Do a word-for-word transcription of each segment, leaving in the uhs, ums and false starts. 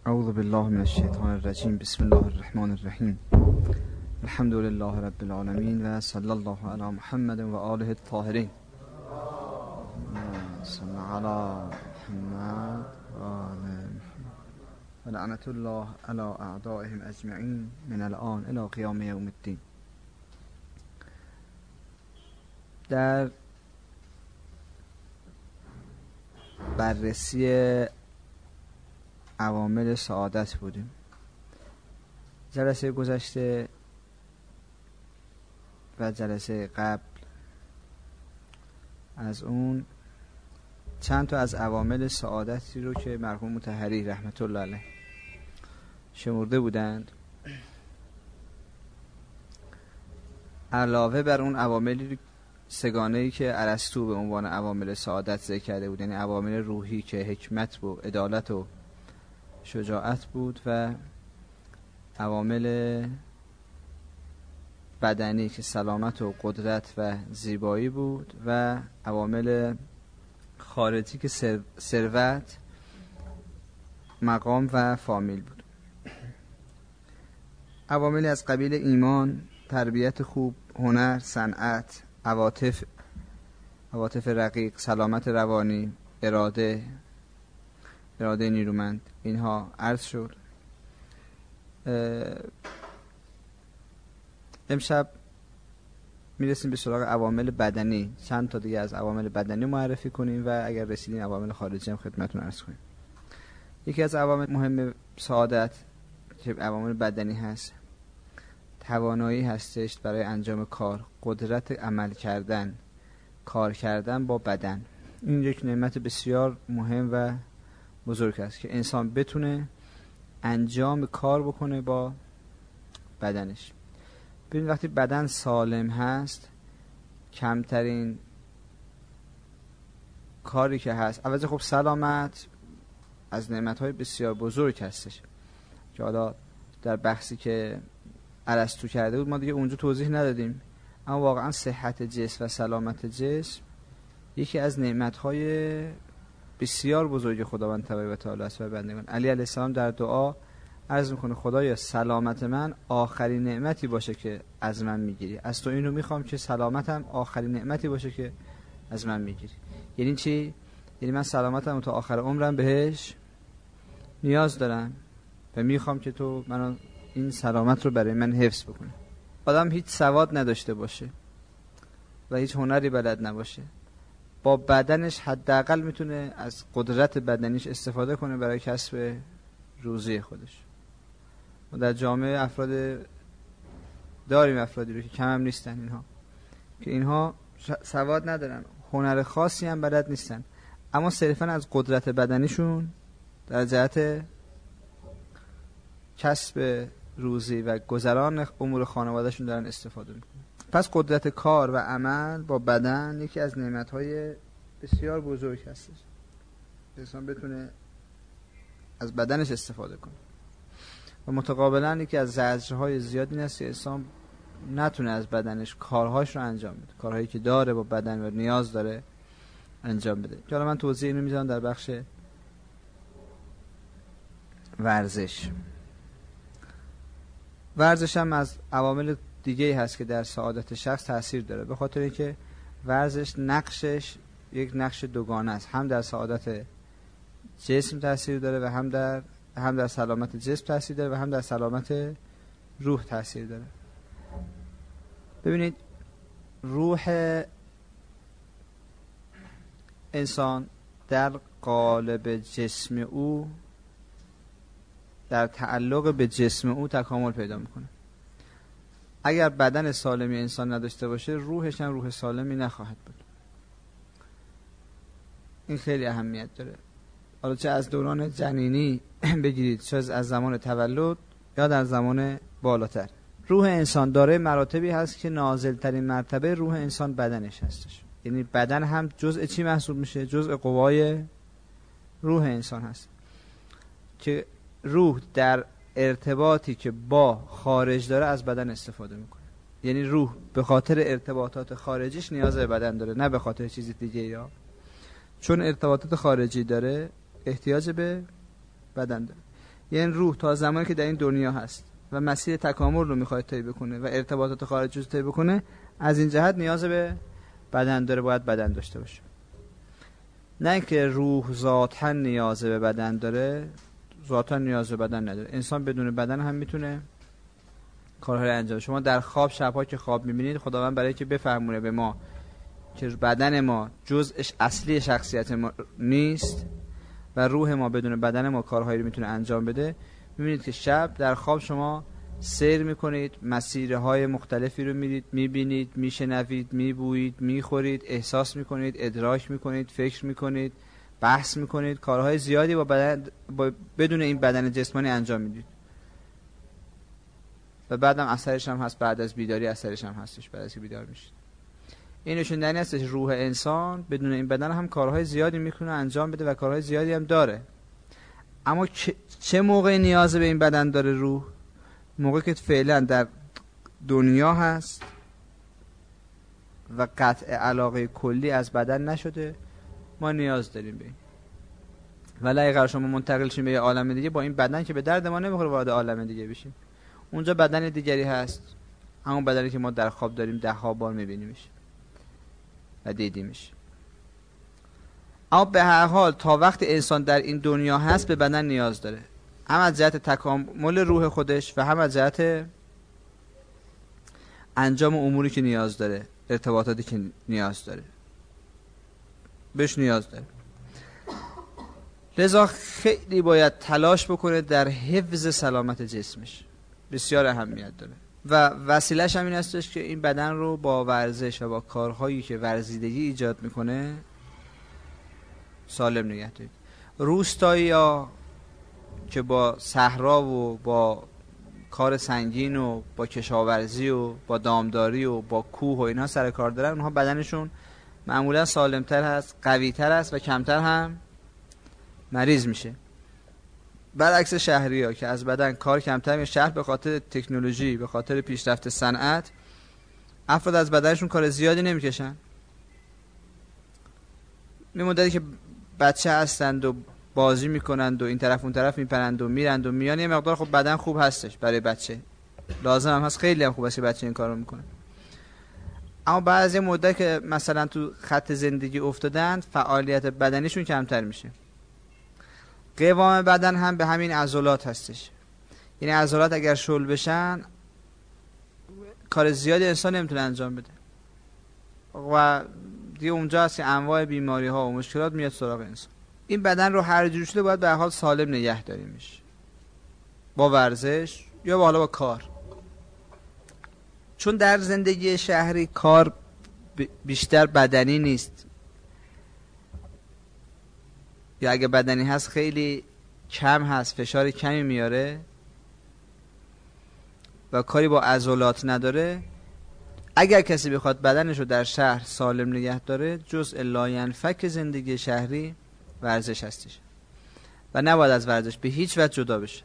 اعوذ بالله من الشیطان الرجیم. بسم الله الرحمن الرحیم. الحمد لله رب العالمین و صلی الله علی محمد و آله الطاهرین. صلی علی محمد و آل محمد و لعنت الله علی اعدائهم اجمعین من الان الی قیام یوم الدین. در بررسی عوامل سعادت بودیم. جلسه گذشته و جلسه قبل از اون چند تا از عوامل سعادتی رو که مرحوم مطهری رحمت الله علیه شمرده بودند، علاوه بر اون عواملی سگانه‌ای که ارسطو به عنوان عوامل سعادت ذکر کرده بود، یعنی عوامل روحی که حکمت و عدالت و شجاعت بود، و عوامل بدنی که سلامت و قدرت و زیبایی بود، و عوامل خارجی که ثروت، مقام و فامیل بود. عواملی از قبیل ایمان، تربیت خوب، هنر، صنعت، عواطف عواطف رقیق، سلامت روانی، اراده اراده نیرومند، اینها عرض شد. امشب میرسیم به سراغ عوامل بدنی. چند تا دیگه از عوامل بدنی معرفی کنیم و اگر رسیدیم عوامل خارجی هم خدمتتون عرض کنیم. یکی از عوامل مهم سعادت که عوامل بدنی هست، توانایی هستش برای انجام کار، قدرت عمل کردن، کار کردن با بدن. این یک نعمت بسیار مهم و بزرگ است که انسان بتونه انجام کار بکنه با بدنش. ببین وقتی بدن سالم هست، کمترین کاری که هست، البته خب سلامت از نعمت‌های بسیار بزرگ هستش که حالا در بحثی که ارسطو کرده بود ما دیگه اونجا توضیح ندادیم، اما واقعا صحت جسم و سلامت جسم یکی از نعمت‌های بسیار بزرگ خداوند تبارک و تعالی است بر بندگان. علی علیه السلام در دعا عرض میکنه خدایا سلامت من آخرین نعمتی باشه که از من میگیری. از تو این رو میخوام که سلامتم آخرین نعمتی باشه که از من میگیری. یعنی چی؟ یعنی من سلامتم تا آخر عمرم بهش نیاز دارم و میخوام که تو منو این سلامت رو برای من حفظ بکنی. آدم هیچ سواد نداشته باشه و هیچ هنری بلد نباشه، با بدنش حداقل میتونه از قدرت بدنیش استفاده کنه برای کسب روزی خودش. و در جامعه افراد داریم افرادی رو که کم هم نیستن اینها که اینها سواد ندارن، هنر خاصی هم بلد نیستن، اما صرفا از قدرت بدنیشون در جهت کسب روزی و گذران امور خانوادهشون دارن استفاده میکنن. پس قدرت کار و عمل با بدن یکی از نعمت‌های بسیار بزرگ هستش. انسان بتونه از بدنش استفاده کنه. و متقابلا یکی از زجرهای زیادی این است که انسان نتونه از بدنش کارهاش رو انجام بده، کارهایی که داره با بدن و نیاز داره انجام بده. حالا من توضیح اینو میذارم در بخش ورزش. ورزش هم از عوامل دیگه هست که در سعادت شخص تأثیر داره، به خاطر اینکه ورزش نقشش یک نقش دوگانه است، هم در سعادت جسم تأثیر داره و هم در هم در سلامت جسم تأثیر داره و هم در سلامت روح تأثیر داره. ببینید روح انسان در قالب جسم او، در تعلق به جسم او تکامل پیدا میکنه. اگر بدن سالمی انسان نداشته باشه، روحش هم روح سالمی نخواهد بود. این خیلی اهمیت داره. حالا چه از دوران جنینی بگیرید، چه از زمان تولد یا در زمان بالاتر، روح انسان داره مراتبی هست که نازلترین مرتبه روح انسان بدنش هستش. یعنی بدن هم جزء چی محسوب میشه؟ جزء قوای روح انسان هست که روح در ارتباطی که با خارج داره از بدن استفاده میکنه. یعنی روح به خاطر ارتباطات خارجیش نیاز به بدن داره، نه به خاطر چیزی دیگه. یا چون ارتباطات خارجی داره احتیاج به بدن داره. یعنی روح تا زمانی که در این دنیا هست و مسیر تکامل رو میخواد طی بکنه و ارتباطات خارجی رو طی بکنه، از این جهت نیاز به بدن داره، باید بدن داشته باشه. نه اینکه روح ذاتاً نیاز به بدن داره، ذاتاً نیاز به بدن نداره. انسان بدون بدن هم میتونه کارها رو انجام. شما در خواب، شب‌ها که خواب میبینید، خداوند برای که بفهمونه به ما که بدن ما جزءش اصلی شخصیت ما نیست و روح ما بدون بدن ما کارهایی رو میتونه انجام بده، میبینید که شب در خواب شما سیر میکنید، مسیرهای مختلفی رو میرید، میبینید، میشنوید، میبویید، میخورید، احساس میکنید، ادراک میکنید، فکر میکنید، بحث میکنید، کارهای زیادی با بدن با بدون این بدن جسمانی انجام میدید و بعدم اثرش هم هست، بعد از بیداری اثرش هم هستش، بعد از که بیدار میشید. این نشون دهنده هستش روح انسان بدون این بدن هم کارهای زیادی میکنه انجام بده و کارهای زیادی هم داره. اما چه موقع نیاز به این بدن داره روح؟ موقعی که فعلا در دنیا هست و قطع علاقه کلی از بدن نشده، ما نیاز داریم به این. ولی اگه قرار شما منتقل شیم به یه عالم دیگه، با این بدن که به درد ما نمیخوره وارد عالم دیگه بشیم. اونجا بدن دیگری هست، همون بدنی که ما در خواب داریم ده ها بار میبینیمش و دیدیمش. اما به هر حال تا وقت انسان در این دنیا هست به بدن نیاز داره، هم از جهت تکامل روح خودش و هم از جهت انجام اموری که نیاز داره، ارتباطاتی که نیاز داره، بهش نیاز داره. لذا خیلی باید تلاش بکنه در حفظ سلامت جسمش، بسیار اهمیت داره و وسیله‌اش هم این هستش که این بدن رو با ورزش و با کارهایی که ورزیدگی ایجاد میکنه سالم نگه دارید. روستایی‌ها که با صحرا و با کار سنگین و با کشاورزی و با دامداری و با کوه و اینها سر کار دارن، اونها بدنشون معمولا سالمتر هست، قویتر است و کمتر هم مریض میشه. برعکس شهری ها که از بدن کار کمتر میشه. شهر به خاطر تکنولوژی، به خاطر پیشرفت صنعت، افراد از بدنشون کار زیادی نمیکشن. این مدتی که بچه هستند و بازی میکنند و این طرف اون طرف میپرند و میرند و میان، یه مقدار خب بدن خوب هستش برای بچه، لازم هم هست، خیلی هم خوب است که بچه این کارو میکنه. اما بعضی مدت که مثلا تو خط زندگی افتادن، فعالیت بدنیشون کمتر میشه. قوام بدن هم به همین عضلات هستش. یعنی عضلات اگر شل بشن، کار زیادی انسان نمیتونه انجام بده و دیگه اونجا هست که انواع بیماری ها و مشکلات میاد سراغ انسان. این بدن رو هر جور شده باید به هر حال سالم نگه داریمش، با ورزش یا با حالا با کار. چون در زندگی شهری کار بیشتر بدنی نیست، یا اگه بدنی هست خیلی کم هست، فشار کمی میاره و کاری با عضلات نداره. اگر کسی بخواد بدنش رو در شهر سالم نگه داره، جزء لاینفک زندگی شهری ورزش هستش و نباید از ورزش به هیچ وجه جدا بشه،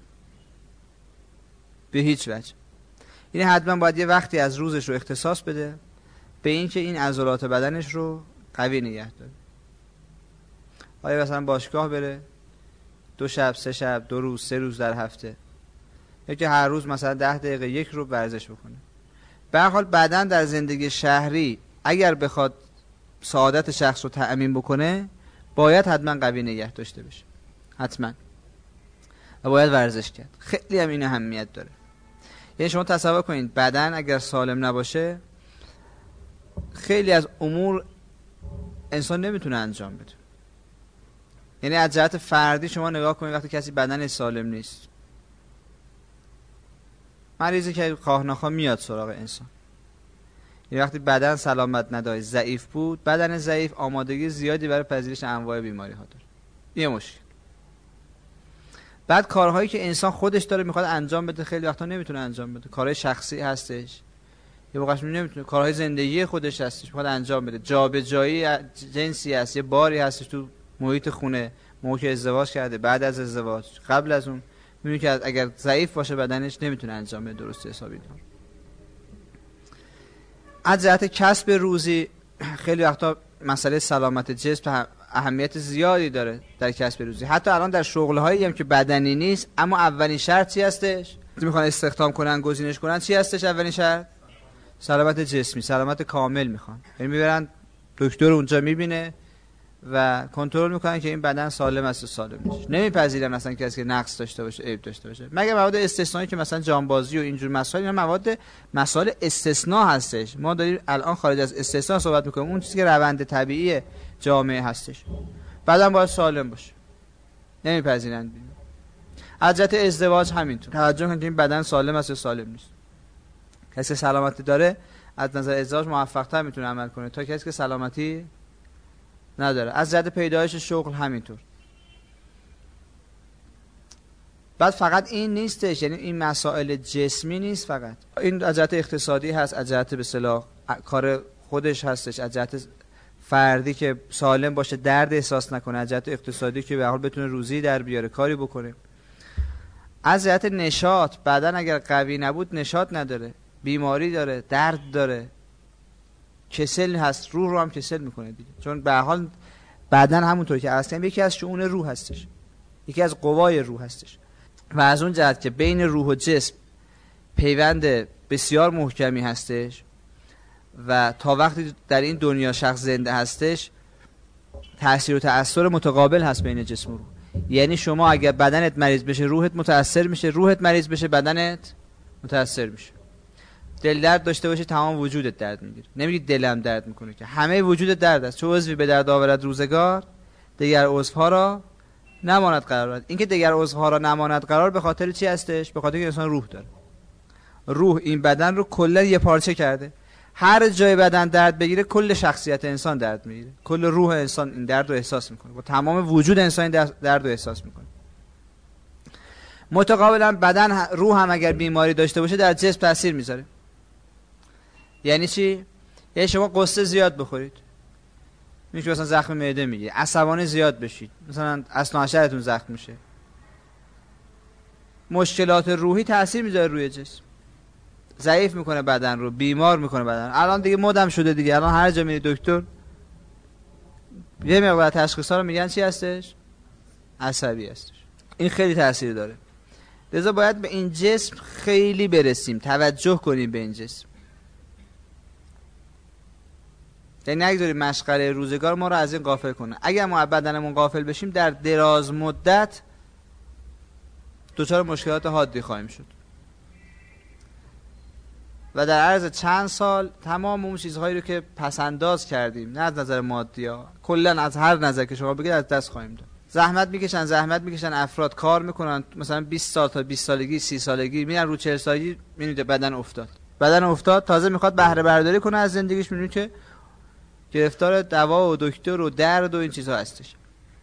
به هیچ وجه. یعنی حتما باید یه وقتی از روزش رو اختصاص بده به این که این عضلات بدنش رو قوی نگه داره. آیا مثلا باشگاه بره دو شب، سه شب، دو روز، سه روز در هفته، یا که هر روز مثلا ده دقیقه یک رو ورزش بکنه. به هر حال بدن در زندگی شهری اگر بخواد سعادت شخص رو تأمین بکنه، باید حتما قوی نگه داشته بشه، حتما، و باید ورزش کرد. خیلی هم این اهمیت داره. یعنی شما تصور کنید بدن اگر سالم نباشه، خیلی از امور انسان نمیتونه انجام بده. یعنی از جهت فردی شما نگاه کنید، وقتی کسی بدن سالم نیست، مریضی که خواه نخواه میاد سراغ انسان. یعنی وقتی بدن سلامت نداشت، ضعیف بود، بدن ضعیف آمادگی زیادی برای پذیرش انواع بیماری ها داره. یه مشکل. بعد کارهایی که انسان خودش داره میخواد انجام بده، خیلی وقتا نمیتونه انجام بده. کارهای شخصی هستش، یه موقعش نمیتونه، کارهای زندگی خودش هستش میخواد انجام بده. جابجایی جنسی هست، یه باری هستش تو محیط خونه، موقع که ازدواج کرده، بعد از ازدواج، قبل از اون، میبینی که اگر ضعیف باشه بدنش نمیتونه انجام بده درست حسابی. از جهت کسب روزی خیلی وقتا مسئله سلامت جسم اهمیت زیادی داره در کسب روزی. حتی الان در شغل‌هایی هم که بدنی نیست اما اولین شرط چی هستش؟ میخوان استخدام کنن، گزینش کنن، چی هستش اولین شرط؟ سلامت جسمی، سلامت کامل میخوان. یعنی میبرن دکتر اونجا میبینه و کنترل میکنن که این بدن سالم است و سالم نیست. نمیپذیرن اصلا کسی که نقص داشته باشه، عیب داشته باشه. مگه مواد استثنایی که مثلا جانبازی و اینجور مسائل، اینا مواد مسائل استثنا هستش. ما داریم الان خارج از استثنا صحبت میکنیم، اون چیزی که روند طبیعی جامعه هستش. بدن باید سالم باشه. نمیپذیرن. از جهت ازدواج همینطور. توجه کنید که این بدن سالم است یا سالم نیست. کسی که سلامتی داره از نظر ازدواج موفق‌تر میتونه عمل کنه تا کسی که سلامتی نداره. از جهت پیدایش شغل همینطور. بعد فقط این نیستش، یعنی این مسائل جسمی نیست فقط. این از جهت اقتصادی هست، از جهت به اصطلاح کار خودش هستش، از جهت فردی که سالم باشه، درد احساس نکنه، از جهت اقتصادی که به هر حال بتونه روزی در بیاره، کاری بکنه. از جهت نشاط، بدن اگر قوی نبود نشاط نداره، بیماری داره، درد داره، کسل هست، روح رو هم کسل میکنه دیگه. چون به هر حال بدن همونطور که اصلا یکی از شؤون روح هستش، یکی از قوای روح هستش. و از اون جهت که بین روح و جسم پیوند بسیار محکمی هستش و تا وقتی در این دنیا شخص زنده هستش تأثیر و تأثیر متقابل هست بین جسم و روح. یعنی شما اگر بدنت مریض بشه روحت متأثر میشه، روحت مریض بشه بدنت متأثر میشه. دل درد داشته باشی تمام وجودت درد میگیره. نمیگی دلم درد میکنه، که همه وجودت درد است. چه عضوی به درد آورد روزگار دیگر عضوها را نماند قرار. این که دیگر عضوها را نماند قرار به خاطر چی هستش؟ به خاطر که انسان روح داره. روح این بدن رو کلا یه پارچه کرده. هر جای بدن درد بگیره کل شخصیت انسان درد میگیره. کل روح انسان این درد رو احساس میکنه. با تمام وجود انسان درد رو احساس میکنه. متقابلا بدن روح هم اگر بیماری داشته باشه در جسم تاثیر میذاره. یعنی چی؟ یعنی شما قصه زیاد بخورید میشه مثلا زخم معده میگیره، عصبانی زیاد بشید مثلا اصل ناشرتون زخم میشه. مشکلات روحی تاثیر میذاره روی جسم، ضعیف میکنه بدن رو، بیمار میکنه بدن. الان دیگه مدام شده دیگه، الان هر جا میری دکتر یه مقدار تشخیصا رو میگن چی هستش؟ عصبی هستش. این خیلی تاثیر داره. لذا باید به این جسم خیلی برسیم، توجه کنیم به این جسم. یعنی نگذاریم مشغله روزگار ما رو از این غافل کنه. اگر ما بدنمون غافل بشیم در دراز مدت دچار مشکلات حادی خواهیم شد و در عرض چند سال تمام اون چیزهایی رو که پسنداز کردیم، نه از نظر مادی ها، کلا از هر نظر که شما بگید، از دست خواهیم داد. زحمت میکشن زحمت میکشن افراد کار میکنن، مثلا بیست سال تا بیست سالگی سی سالگی میرن رو چهل سالگی میبینید بدن افتاد بدن افتاد تازه میخواد بهره برداری کنه از زندگیش، میبینید که گرفتار دوا و دکتر و درد و این چیزها هستش.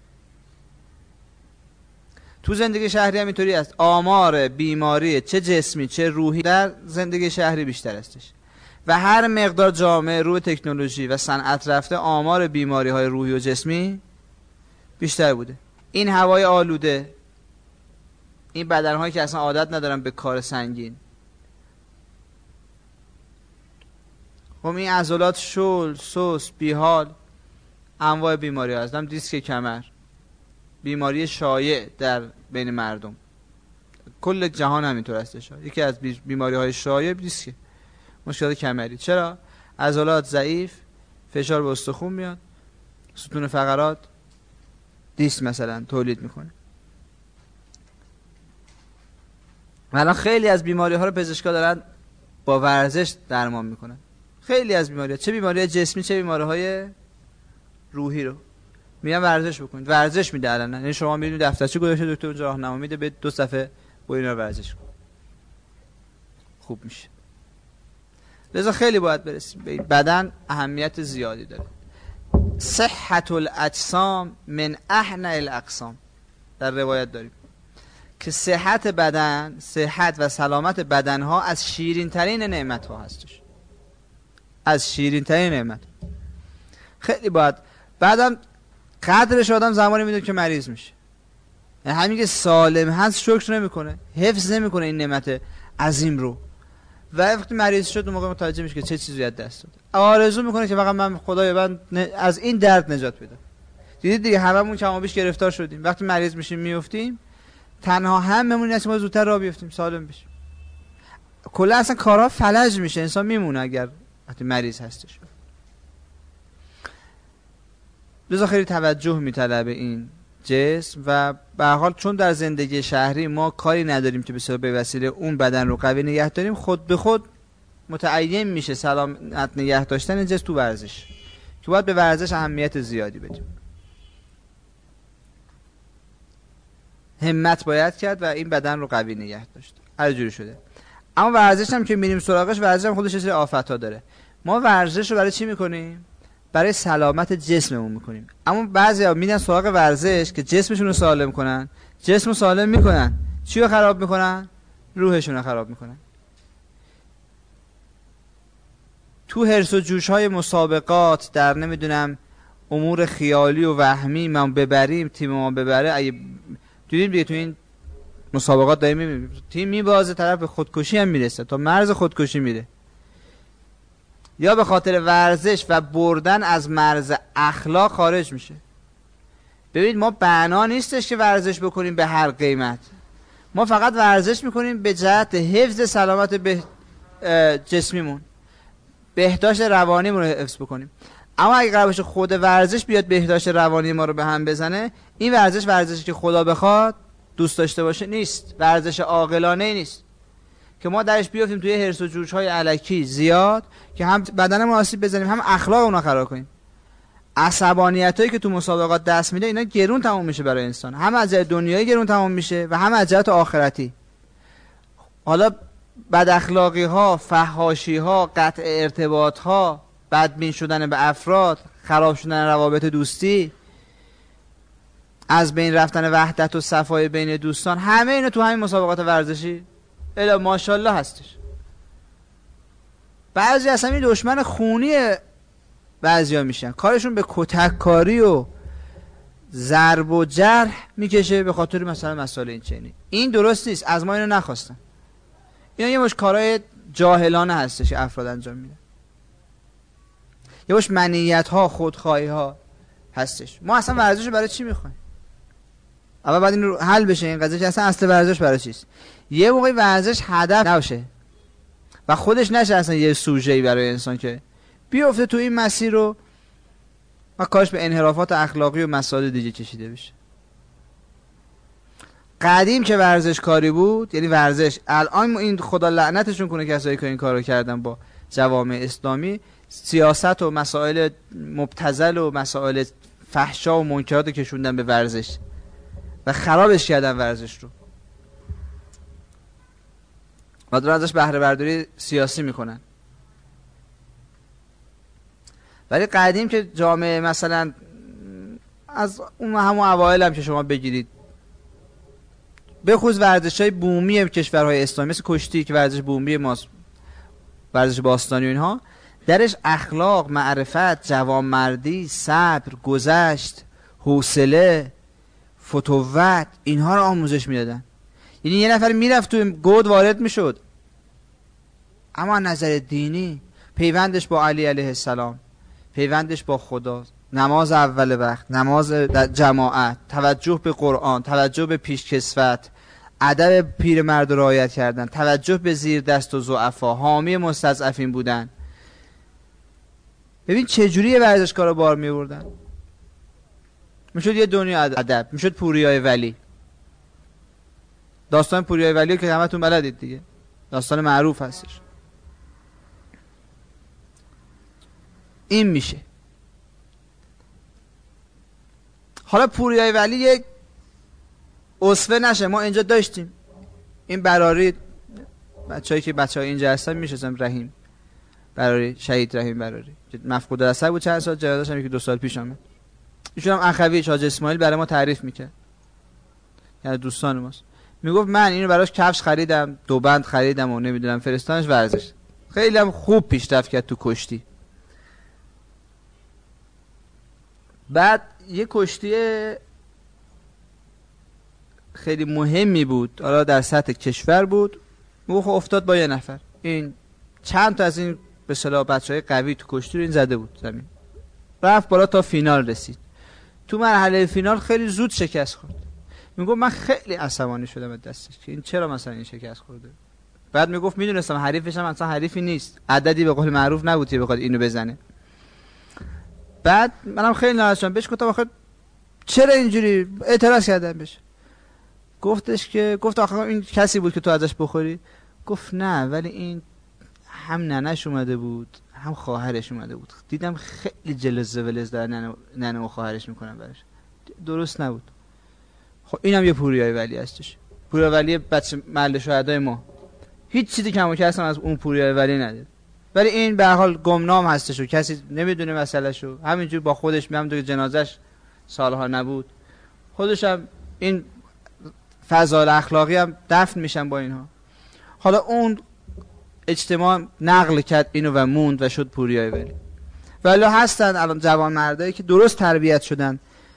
تو زندگی شهری هم اینطوری است. آمار بیماری چه جسمی چه روحی در زندگی شهری بیشتر هستش و هر مقدار جامعه روی تکنولوژی و صنعت رفته آمار بیماری های روحی و جسمی بیشتر بوده. این هوای آلوده، این بدن هایی که اصلا عادت ندارن به کار سنگین، خب این عضلات شل، سوس، بیحال، انواع بیماری ها هستن. دیسک کمر بیماری شایع در بین مردم، کل جهان همینطور هستش. یکی از بیماری های شایع دیسک، مشکلات کمری. چرا؟ عضلات ضعیف، فشار به استخوان میاد، ستون فقرات دیسک مثلا تولید میکنه. الان خیلی از بیماری ها رو پزشکا دارن با ورزش درمان میکنن. خیلی از بیماری ها، چه بیماری جسمی چه بیماری های روحی رو میگن ورزش بکنید. ورزش میده الان. یعنی شما میبینید دفترچه گذاشته دکتر اونجا راهنمایی میده، به دو صفحه با اینا ورزش کن، خوب میشه. لذا خیلی باید برسیم به بدن. اهمیت زیادی داره. صحت الاجسام من احنى الاقسام در روایت داریم که صحت بدن، صحت و سلامت بدن ها از شیرین ترین نعمت ها هستش، از شیرین ترین نعمت. خیلی باید بعدم قدرش آدم زمانی میدونه که مریض میشه. یعنی همین که سالم هست شکر نمیکنه، حفظ نمیکنه این نعمت عظیم رو، و وقتی مریض شد اون موقع متوجه میشه که چه چیزی از دست داد. آرزو میکنه که فقط من خدایا من از این درد نجات بده. دیدید دیگه هممون کم و بیش گرفتار شدیم. وقتی مریض میشیم میافتیم، تنها هممون اینه که ما زودتر راه بیفتیم سالم بشیم. کلا اصلا کارها فلج میشه، انسان میمونه اگر وقتی مریض هستش. لذا خیلی توجه میطلبه این جسم و به هر حال چون در زندگی شهری ما کاری نداریم که بسیار به وسیله اون بدن رو قوی نگه داریم، خود به خود متعین میشه سلامت نگه داشتن جسم تو ورزش، که باید به ورزش اهمیت زیادی بدیم. همت باید کرد و این بدن رو قوی نگه داشت هر جوری شده. اما ورزش هم که میریم سراغش، ورزش هم خودش یه سری آفت‌ها داره. ما ورزش رو برای چی میکنیم؟ برای سلامت جسممون میکنیم. اما بعضیا میرن سراغ ورزش که جسمشون رو سالم کنن، جسم رو سالم میکنن، چی رو خراب میکنن؟ روحشون رو خراب میکنن. تو هرس و جوش های مسابقات، در نمیدونم امور خیالی و وهمی ما ببریم، تیم ما ببره، اگه دیدیم دیگه تو این مسابقات داریم میبینیم تیم میبازه، طرف به خودکشی هم میرسه، تا مرز خودکشی میره. یا به خاطر ورزش و بردن از مرز اخلاق خارج میشه. ببینید ما بنا نیستش که ورزش بکنیم به هر قیمت. ما فقط ورزش میکنیم به جهت حفظ سلامت به جسمیمون، بهداشت روانیمون رو حفظ بکنیم. اما اگه قرار باشه خود ورزش بیاد بهداشت روانی ما رو به هم بزنه، این ورزش ورزشی که خدا بخواد دوست داشته باشه نیست، ورزش عاقلانه نیست که ما درش بیافتیم توی هرس و جوش های الکی زیاد که هم بدنمون آسیب بزنیم، هم اخلاق اون رو خراب کنیم. عصبانیت هایی که تو مسابقات دست میده، اینا گرون تموم میشه برای انسان، هم از جهت دنیایی گرون تموم میشه و هم از جهت آخرتی. حالا بد اخلاقی ها، فحاشی ها، قطع ارتباط ها، بدبین شدن به افراد، خراب شدن روابط دوستی، از بین رفتن وحدت و صفای بین دوستان، همه اینا تو همین مسابقات ورزشی الا ماشاءالله هستش. بعضی اصلا این دشمن خونی بعضیا میشن، کارشون به کتک کاری و ضرب و جرح میکشه به خاطر مثلا مسائل این چنینی. این درست نیست، از ما اینو نخواستن. اینا یه مش کارهای جاهلانه هستش که افراد انجام میدن، یه مش منیت ها، خودخواهی ها هستش. ما اصلا ورزش رو برای چی میخوایم؟ اول بعد این رو حل بشه این قضیه که اصلا اصل ورزش برای چیست. یه موقعی ورزش هدف نباشه و خودش نشه اصلا یه سوژه‌ای برای انسان که بیفته تو این مسیر رو و کاش به انحرافات اخلاقی و مسائل دیگه کشیده بشه. قدیم که ورزش کاری بود، یعنی ورزش، الان این خدا لعنتشون کنه کسایی که این کارو کردن با جوامع اسلامی، سیاست و مسائل مبتذل و مسائل فحشا و منکرات کشوندن به ورزش و خرابش کردن ورزش رو و دارن ازش بهره برداری سیاسی میکنن. ولی قدیم که جامعه مثلا از اون همون اوایل هم که شما بگیرید، به خصوص ورزش‌های بومی کشورهای اسلامی مثل کشتی که ورزش بومی ماست، ورزش باستانی و اینها، درش اخلاق، معرفت، جوانمردی، صبر، گذشت، حوصله، فتوت، اینها رو آموزش میدادن. یعنی یه نفر میرفت تو گود وارد میشد، اما نظر دینی پیوندش با علی علیه السلام، پیوندش با خدا، نماز اول وقت، نماز جماعت، توجه به قرآن، توجه به پیشکسوت، ادب پیرمرد رو رعایت کردن، توجه به زیر دست و ضعفا، حامی مستضعفین بودن. ببین چه جوری ورزشکارا بار می‌آوردن. میشد یه دنیا ادب، میشد پوریای ولی. داستان پوریای ولی که همتون بلدید دیگه، داستان معروف هستش. این میشه. حالا پوریای ولی یک اسوه نشه، ما اینجا داشتیم این براری، بچه‌ای که بچه‌های اینجا هستن میشناسن، رحیم براری، شهید رحیم براری، مفقود البصر بود، چند سال جنازه‌اش هم که دو سال پیش اومد. ایشون هم اخوی حاج اسماعیل برای ما تعریف میکرد، یعنی دوستان ماست. میگفت من اینو براش کفش خریدم، دو بند خریدم و نمیدونم فرستانش ورزش. خیلی هم خوب پیشرفت کرد تو کشتی. بعد یه کشتی خیلی مهمی بود، حالا در سطح کشور بود، میگفت افتاد با یه نفر. این چند تا از این به اصطلاح بچهای قوی تو کشتی رو این زده بود زمین، رفت بالا تا فینال رسید. تو مرحله فینال خیلی زود شکست خورد. میگفت من خیلی عصبانی شدم از دستش که این چرا مثلا این شکست خورده. بعد میگفت میدونستم حریفش هم اصلا حریفی نیست، عددی به قول معروف نبود که بخواد اینو بزنه. بعد منم خیلی ناراحت شدم، بهش گفتم آخه چرا اینجوری؟ اعتراض کردم بهش. گفتش که گفت آخه این کسی بود که تو ازش بخوری؟ گفت نه، ولی این هم ننش اومده بود هم خواهرش اومده بود، دیدم خیلی جلز ولز داره ننه, ننه و خواهرش میکنن براش، درست نبود. خب اینم یه پوریای ولی هستش، پوریا ولی بچه محل شهدای ما، هیچ چیزی کم و کم از اون پوریای ولی نداره، ولی این به هر حال گمنام هستش و کسی نمیدونه مسئلهشو، همینجور با خودش میام تو جنازش سالها نبود، خودش هم این فضایل اخلاقی هم دفن میشن با اینها. حالا اون اجتماع نقل کرد اینو و موند و شد پوریای ولی. ولی هستن الان جوان مردایی که درست تربیت شدن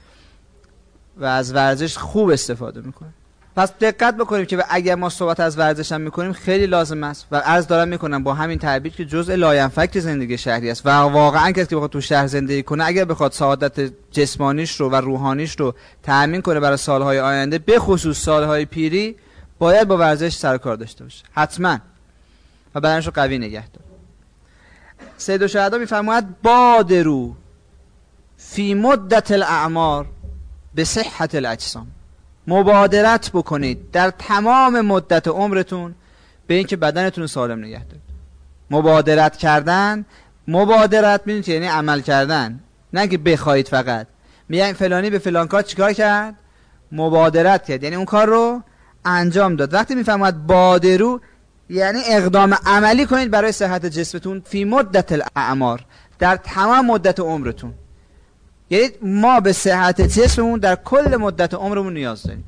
و از ورزش خوب استفاده میکنن. پس دقت بکنیم که اگر ما صحبت از ورزش هم میکنیم خیلی لازم است و عرض دارم میکنم با همین تعبیر که جزء لاینفک زندگی شهری است و واقعا کسی که بخواد تو شهر زندگی کنه اگر بخواد سعادت جسمانیش رو و روحانیش رو تأمین کنه برای سالهای آینده، به خصوص سالهای پیری، باید با ورزش سر کار داشته باشه حتما و بدنش رو قوی نگه داره. سید الشهدا میفرماید بادرو فی مدت الاعمار به صحت الاجسام، مبادرت بکنید در تمام مدت عمرتون به اینکه بدنتون سالم نگه دارید. مبادرت کردن، مبادرت میدونید یعنی عمل کردن، نه که بخواید فقط. میگن فلانی به فلان کار چیکار کرد؟ مبادرت کرد، یعنی اون کار رو انجام داد. وقتی میفرماید بادرو یعنی اقدام عملی کنید برای صحت جسمتون فی مدت الاعمار، در تمام مدت عمرتون. یعنی ما به صحت جسممون در کل مدت عمرمون نیاز داریم.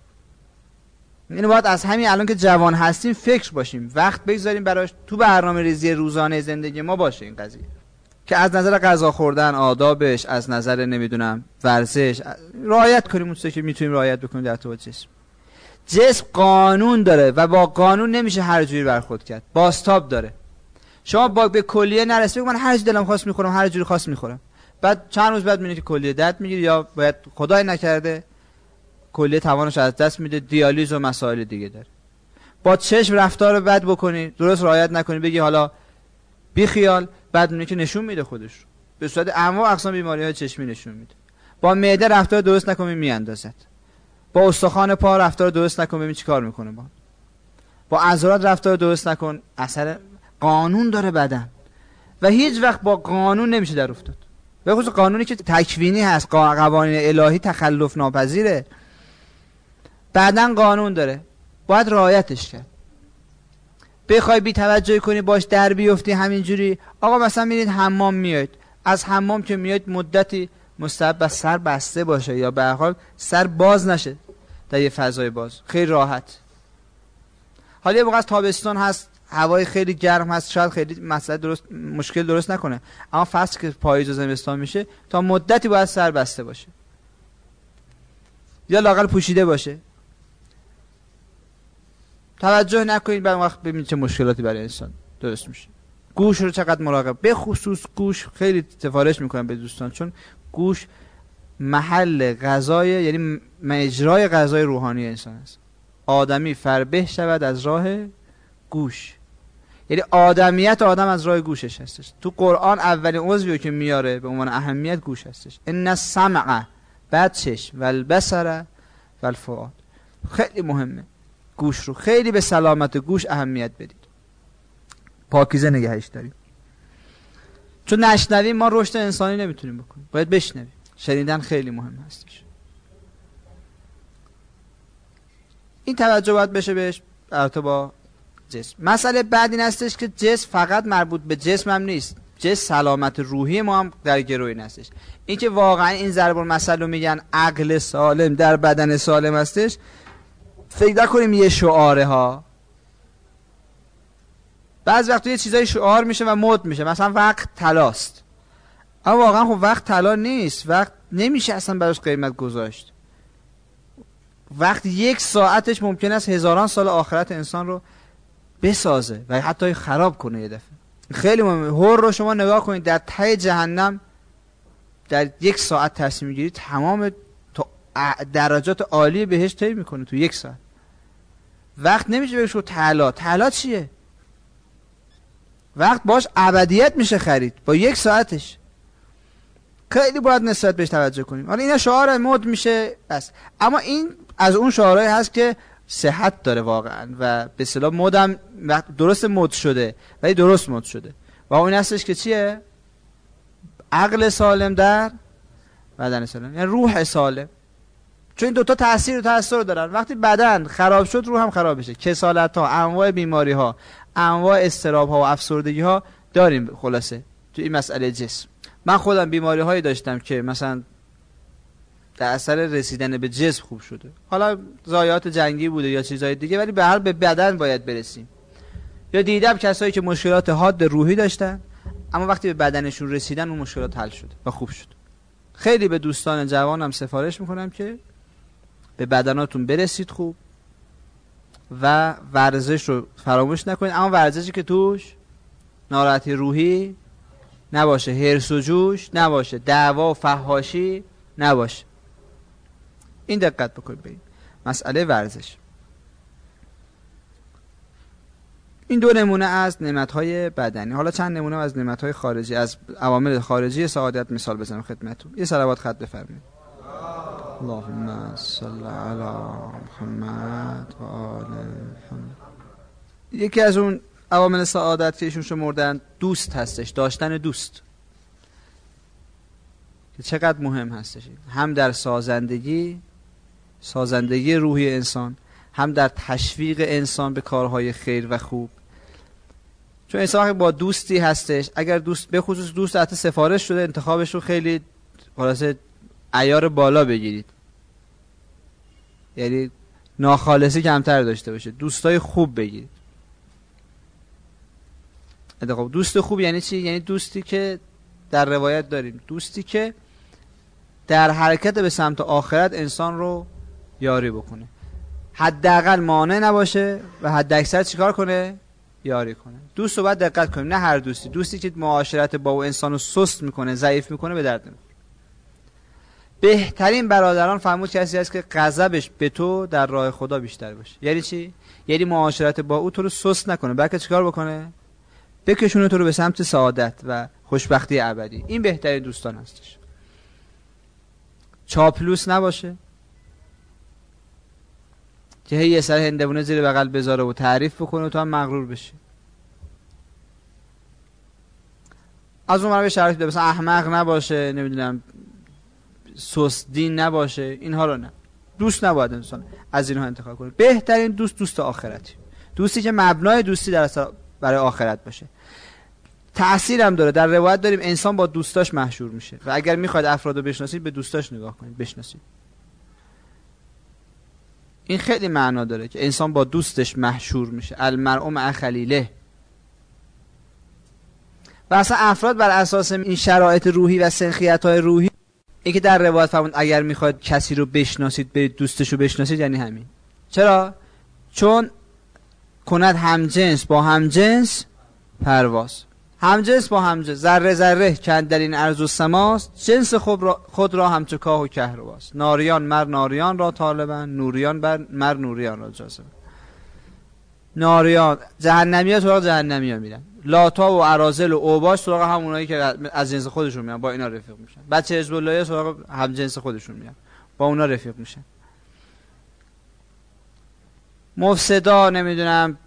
اینو باید از همین الان که جوان هستیم فکر باشیم، وقت بگذاریم براش، تو برنامه ریزی روزانه زندگی ما باشه این قضیه، که از نظر غذا خوردن، آدابش، از نظر نمیدونم ورزش رعایت کنیم اون چیزی که میتونیم رعایت بکنیم در تو جسم. جسم قانون داره و با قانون نمیشه هر جوری برخورد کرد، بازتاب داره. شما با به کلیه نرسید من هر چی دلم خواست میخورم، هر جوری خواست میخورم، بعد چند روز بعد میبینید که کلیه درد میگیره یا باید خدای نکرده کلیه توانش از دست میده، دیالیز و مسائل دیگه داره. با چشم رفتار بد بکنی، درست رعایت نکنی، بگی حالا بی خیال، بعد میبینید که نشون میده خودش رو به صورت انواع اقسام بیماری‌های چشمی نشون میده. با معده رفتار درست نکنی میاندازد. با استخوان پا رفتار درست نکن ببین چیکار میکنه. با با عضلات رفتار درست نکن، اثر قانون داره بدن و هیچ وقت با قانون نمیشه در افتاد. به خصوص قانونی که تکوینی هست، قوانین الهی تخلف ناپذیره. بدن قانون داره، باید رعایتش کرد. بخوای بی توجهی کنی باش در بیفتی همینجوری، آقا مثلا میرید حمام، میاید از حمام که میاید مدتی مستحب سر بسته باشه یا به هر حال سر باز نشه در یه فضای باز، خیلی راحت. حالا یه موقع از تابستان هست، هوای خیلی گرم هست، شاید خیلی مسئله درست مشکل درست نکنه، اما فصل که پاییز و زمستان میشه تا مدتی باید سر بسته باشه یا لااقل پوشیده باشه. توجه نکنید بعد وقت ببینید چه مشکلاتی برای انسان درست میشه. گوش رو چقدر مراقب، به خصوص گوش خیلی سفارش میکنم به دوستان، چون گوش محل غذای، یعنی مجرای غذای روحانی انسان است. آدمی فربه شود از راه گوش، یعنی آدمیت آدم از راه گوشش هستش. تو قرآن اولین عضوی که میاره به عنوان اهمیت گوش هستش. ان السمع، بعد چشم، و البصر و الفؤاد. خیلی مهمه گوش رو، خیلی به سلامت گوش اهمیت بدید، پاکیزه نگهش داریم. چون نشنویم ما رشد انسانی نمیتونیم بکنیم، باید بشنویم. شنیدن خیلی مهم هستش. این توجه باید بشه بهش البته با جسم. مسئله بعد این هستش که جسم فقط مربوط به جسم هم نیست، جسم سلامت روحی ما هم در گروه این هستش. این که واقعا این ضرب المثل رو میگن عقل سالم در بدن سالم هستش، فکر نکنیم یه شعاره ها. بعض وقتا یه چیزای شعار میشه و مد میشه، مثلا وقت طلاست، اما واقعا خب وقت طلا نیست، وقت نمیشه اصلا براش قیمت گذاشت. وقت یک ساعتش ممکن است هزاران سال آخرت انسان رو بسازه و حتی خراب کنه یه دفعه. خیلی مهمه. هور رو شما نگاه کنید، در ته جهنم در یک ساعت تصمیم گیری تمام درجات عالی بهش طی میکنه تو یک ساعت. وقت نمیشه بهش رو تعالی. تعالی چیه؟ وقت باش ابدیت میشه خرید با یک ساعتش. خیلی باید نسبت بهش توجه کنیم. حالا اینا شعار مد میشه بس، اما این از اون شعارهایی هست که صحت داره واقعا و به اصطلاح مدم درست مد شده ولی درست مد شده و اون هستش که چیه؟ عقل سالم در بدن سالم، یعنی روح سالم. چون این دوتا تأثیر و تأثیر دارن. وقتی بدن خراب شد روح هم خراب بشه. کسالت ها، انواع بیماری ها، انواع اضطراب ها و افسردگی ها داریم. خلاصه تو این مسئله جسم من خودم بیماری هایی داشتم که مثلا در اثر رسیدن به جسم خوب شده، حالا ضایعات جنگی بوده یا چیزهای دیگه، ولی به هر به بدن باید برسیم. یا دیدم کسایی که مشکلات حاد روحی داشتن اما وقتی به بدنشون رسیدن اون مشکلات حل شد و خوب شد. خیلی به دوستان جوانم سفارش میکنم که به بدناتون برسید خوب و ورزش رو فراموش نکنید، اما ورزشی که توش ناراحتی روحی نباشه، هرس و جوش نباشه، دعوا و فحاشی نباشه. این دقت بکنید به این مسئله ورزش. این دو نمونه از نعمت‌های بدنی. حالا چند نمونه از نعمت‌های خارجی، از عوامل خارجی سعادت مثال بزنم خدمتتون. یه صلوات خط بفرمایید. اللهم صل علی محمد و آل محمد. یکی از اون عوامل سعادت که ایشون شمردن دوست هستش، داشتن دوست که چقدر مهم هستش، هم در سازندگی سازندگی روحی انسان، هم در تشویق انسان به کارهای خیر و خوب. چون انسان با دوستی هستش، اگر دوست به خصوص دوست حتی سفارش شده انتخابش رو خیلی خلاصه عیار بالا بگیرید، یعنی ناخالصی کمتر داشته باشه، دوستای خوب بگیرید. انتخاب دوست خوب یعنی چی؟ یعنی دوستی که در روایت داریم دوستی که در حرکت به سمت آخرت انسان رو یاری بکنه، حداقل مانع نباشه و حد اکثر چیکار کنه؟ یاری کنه. دوست رو باید دقت کنیم، نه هر دوستی. دوستی که معاشرت با اون انسان رو سست میکنه، ضعیف میکنه، به درد نمیخوره. بهترین برادران فرمود کسی هست که غضبش به تو در راه خدا بیشتر باشه. یعنی چی؟ یعنی معاشرت با او تو رو سست نکنه، بلکه چیکار بکنه؟ بکشونه تو رو به سمت سعادت و خوشبختی ابدی. این بهترین دوستان هستش. چاپلوس نباشه که هی یه سر هندوانه زیر بغل بذاره و تعریف بکنه و تو هم مغرور بشی. از اون مرا شرایط بده، مثلا احمق نباشه، نمیدونم سست دین نباشه، اینها رو نه. دوست نباید انسان از اینها انتخاب کنه. بهترین دوست دوست آخرتی، دوستی که مبنای دوستی در اصل برای آخرت باشه. تأثیر هم داره. در روایت داریم انسان با دوستاش محشور میشه و اگر میخواید افراد رو بشناسید به دوستاش نگاه کنید، بشناسید. این خیلی معنا داره که انسان با دوستش محشور میشه. المرء مع خلیله. و اصلا افراد بر اساس این شرایط روحی و سنخیت‌های روحی، این که در روایت فرمود اگر میخواید کسی رو بشناسید برید دوستش رو بشناسید، یعنی همین. چرا؟ چون کند همجنس با همجنس پرواز. همجنس با همجنس، ذره ذره کند در این ارض و سماست، جنس خود را, خود را همچو کاه و کهرباست. ناریان مر ناریان را طالبن، نوریان بر مر نوریان را جاذبن. ناریان جهنمی ها سراغ جهنمی ها میرن، لاتا و اراذل و اوباش سراغ همونایی که از جنس خودشون میرن، با اینا رفیق میشن. بچه حزب الله سراغ هم جنس خودشون میرن، با اونا رفیق میشن. مفسدا، نمیدونم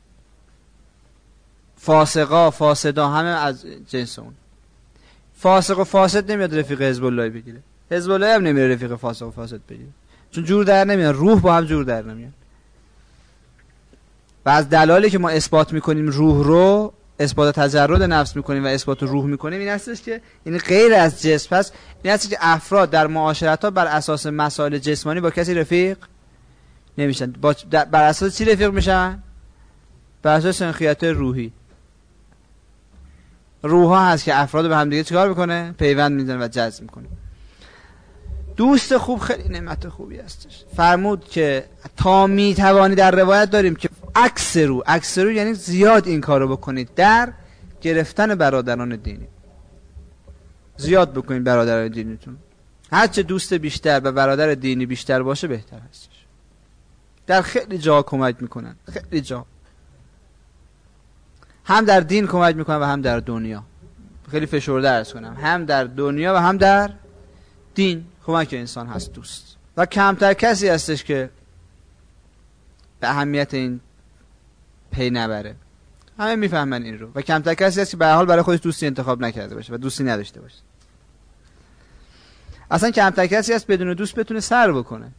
فاسقا، فاسدا، همه از جنس اون. فاسق و فاسد نمیاد رفیق حزب الله بگیره، حزب الله هم نمیره رفیق فاسق و فاسد بگیره، چون جور در نمیاد، روح با هم جور در نمیاد. و از دلایلی که ما اثبات میکنیم روح رو، اثبات تجرد نفس میکنیم و اثبات روح میکنیم، این هستش که این غیر از جسم هست. این هستش که افراد در معاشرت ها بر اساس مسائل جسمانی با کسی رفیق نمیشن. با بر اساس چی رفیق میشن؟ بر اساس سنخیت روحی. روح ها هست که افراد به هم دیگه چیکار میکنه؟ پیوند میزنه و جذب میکنه. دوست خوب خیلی نعمت خوبی هستش. فرمود که تا میتوانی، در روایت داریم که اکثرو اکثرو یعنی زیاد این کارو بکنید در گرفتن برادران دینی. زیاد بکنید برادران دینیتون. هرچه دوست بیشتر و برادر دینی بیشتر باشه بهتر هستش. در خیلی جا کمک میکنن، خیلی جا، هم در دین کمک میکنن و هم در دنیا. خیلی فشرده عرض کنم، هم در دنیا و هم در دین کمک انسان هست دوست. و کمتر کسی هستش که به اهمیت این پی نبره. همه میفهمن این رو و کمتر کسی هست که به هر حال برای خودش دوستی انتخاب نکرده باشه و دوستی نداشته باشه. اصلا کمتر کسی هست بدون دوست بتونه سر بکنه.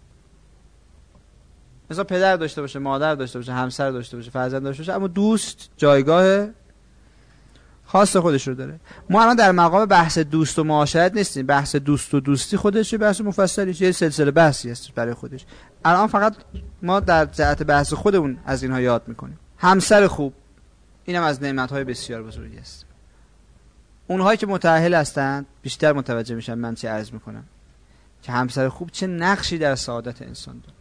مثلا پدر داشته باشه، مادر داشته باشه، همسر داشته باشه، فرزند داشته باشه، اما دوست جایگاه خاص خودش رو داره. ما الان در مقام بحث دوست و معاشرت نیستیم. بحث دوست و دوستی خودش بحث مفصلی، یه سلسله بحثی است برای خودش. الان فقط ما در جهت بحث خودمون از اینها یاد میکنیم. همسر خوب، اینم از نعمت‌های بسیار بزرگی است. اونهایی که متأهل هستند بیشتر متوجه میشن من چه عرض میکنم که همسر خوب چه نقشی در سعادت انسان داره.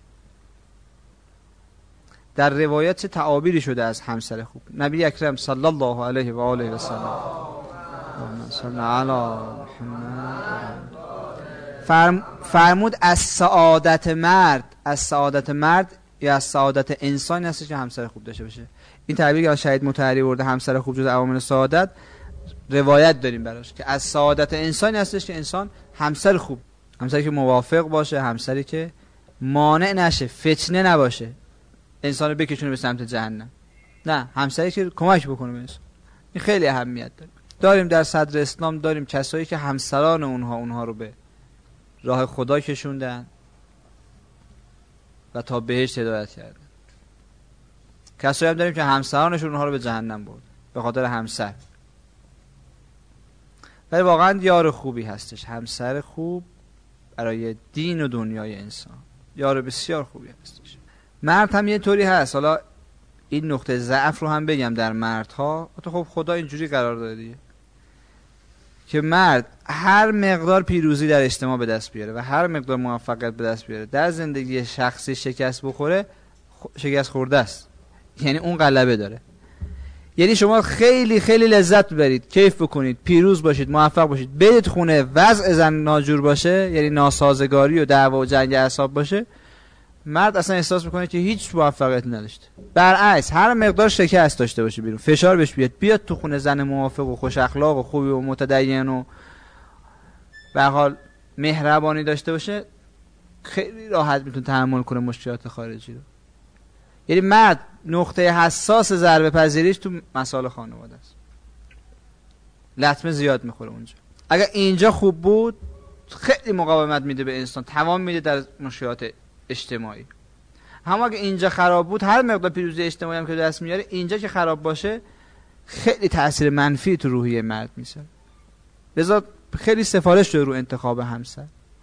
در روایات چه تعابیری شده از همسر خوب. نبی اکرم صلی الله علیه و آله و سلم صلی علی محمد فرم فرمود از سعادت مرد، از سعادت مرد یا از سعادت انسان هست که همسر خوب داشته باشه. این تعبیر که شهید مطهری برده همسر خوب جز عوامل سعادت، روایت داریم براش که از سعادت انسان هستش که انسان همسر خوب، همسری که موافق باشه، همسری که مانع نشه، فتنه نباشه، انسان رو بکشونه به سمت جهنم. نه، همسری که کمک بکنه به انسان. این خیلی اهمیت داره. داریم در صدر اسلام داریم کسایی که همسران اونها اونها رو به راه خدا کشوندن و تا بهشت هدایت کردن. کسایی هم داریم که همسرانشون اونها رو به جهنم برد به خاطر همسر. ولی واقعا یار خوبی هستش همسر خوب برای دین و دنیای انسان. یار بسیار خوبی هستش. مرد هم یه طوری هست. حالا این نقطه ضعف رو هم بگم در مردها. تو خب خدا اینجوری قرار داده دیگه که مرد هر مقدار پیروزی در اجتماع به دست بیاره و هر مقدار موفقیت به دست بیاره در زندگی شخصی شکست بخوره، شکست خورده است. یعنی اون غلبه داره. یعنی شما خیلی خیلی لذت ببرید، کیف بکنید، پیروز باشید، موفق باشید، برید خونه وضع زن ناجور باشه، یعنی ناسازگاری و دعوا و جنگ اعصاب باشه، مرد اصلا احساس میکنه که هیچ موفقیت نداشته. برعکس هر مقدار شکست داشته باشه بیرون، فشار بهش بیاد، بیاد تو خونه زن موافق و خوش اخلاق و خوبی و متدین و به هر حال مهربانی داشته باشه، خیلی راحت میتونه تحمل کنه مشکلات خارجی رو. یعنی مرد نقطه حساس ضربه پذیریش تو مسائل خانواده است. لطمه زیاد میخوره اونجا. اگر اینجا خوب بود خیلی مقاومت میده به انسان، توان میده در مشکلات اجتماعی. اما اگه اینجا خراب بود، هر مقدار پیروزی اجتماعی هم که دست میاره، اینجا که خراب باشه خیلی تاثیر منفی تو روحیه مرد میذاره. لذا خیلی سفارش شده رو انتخاب همسر،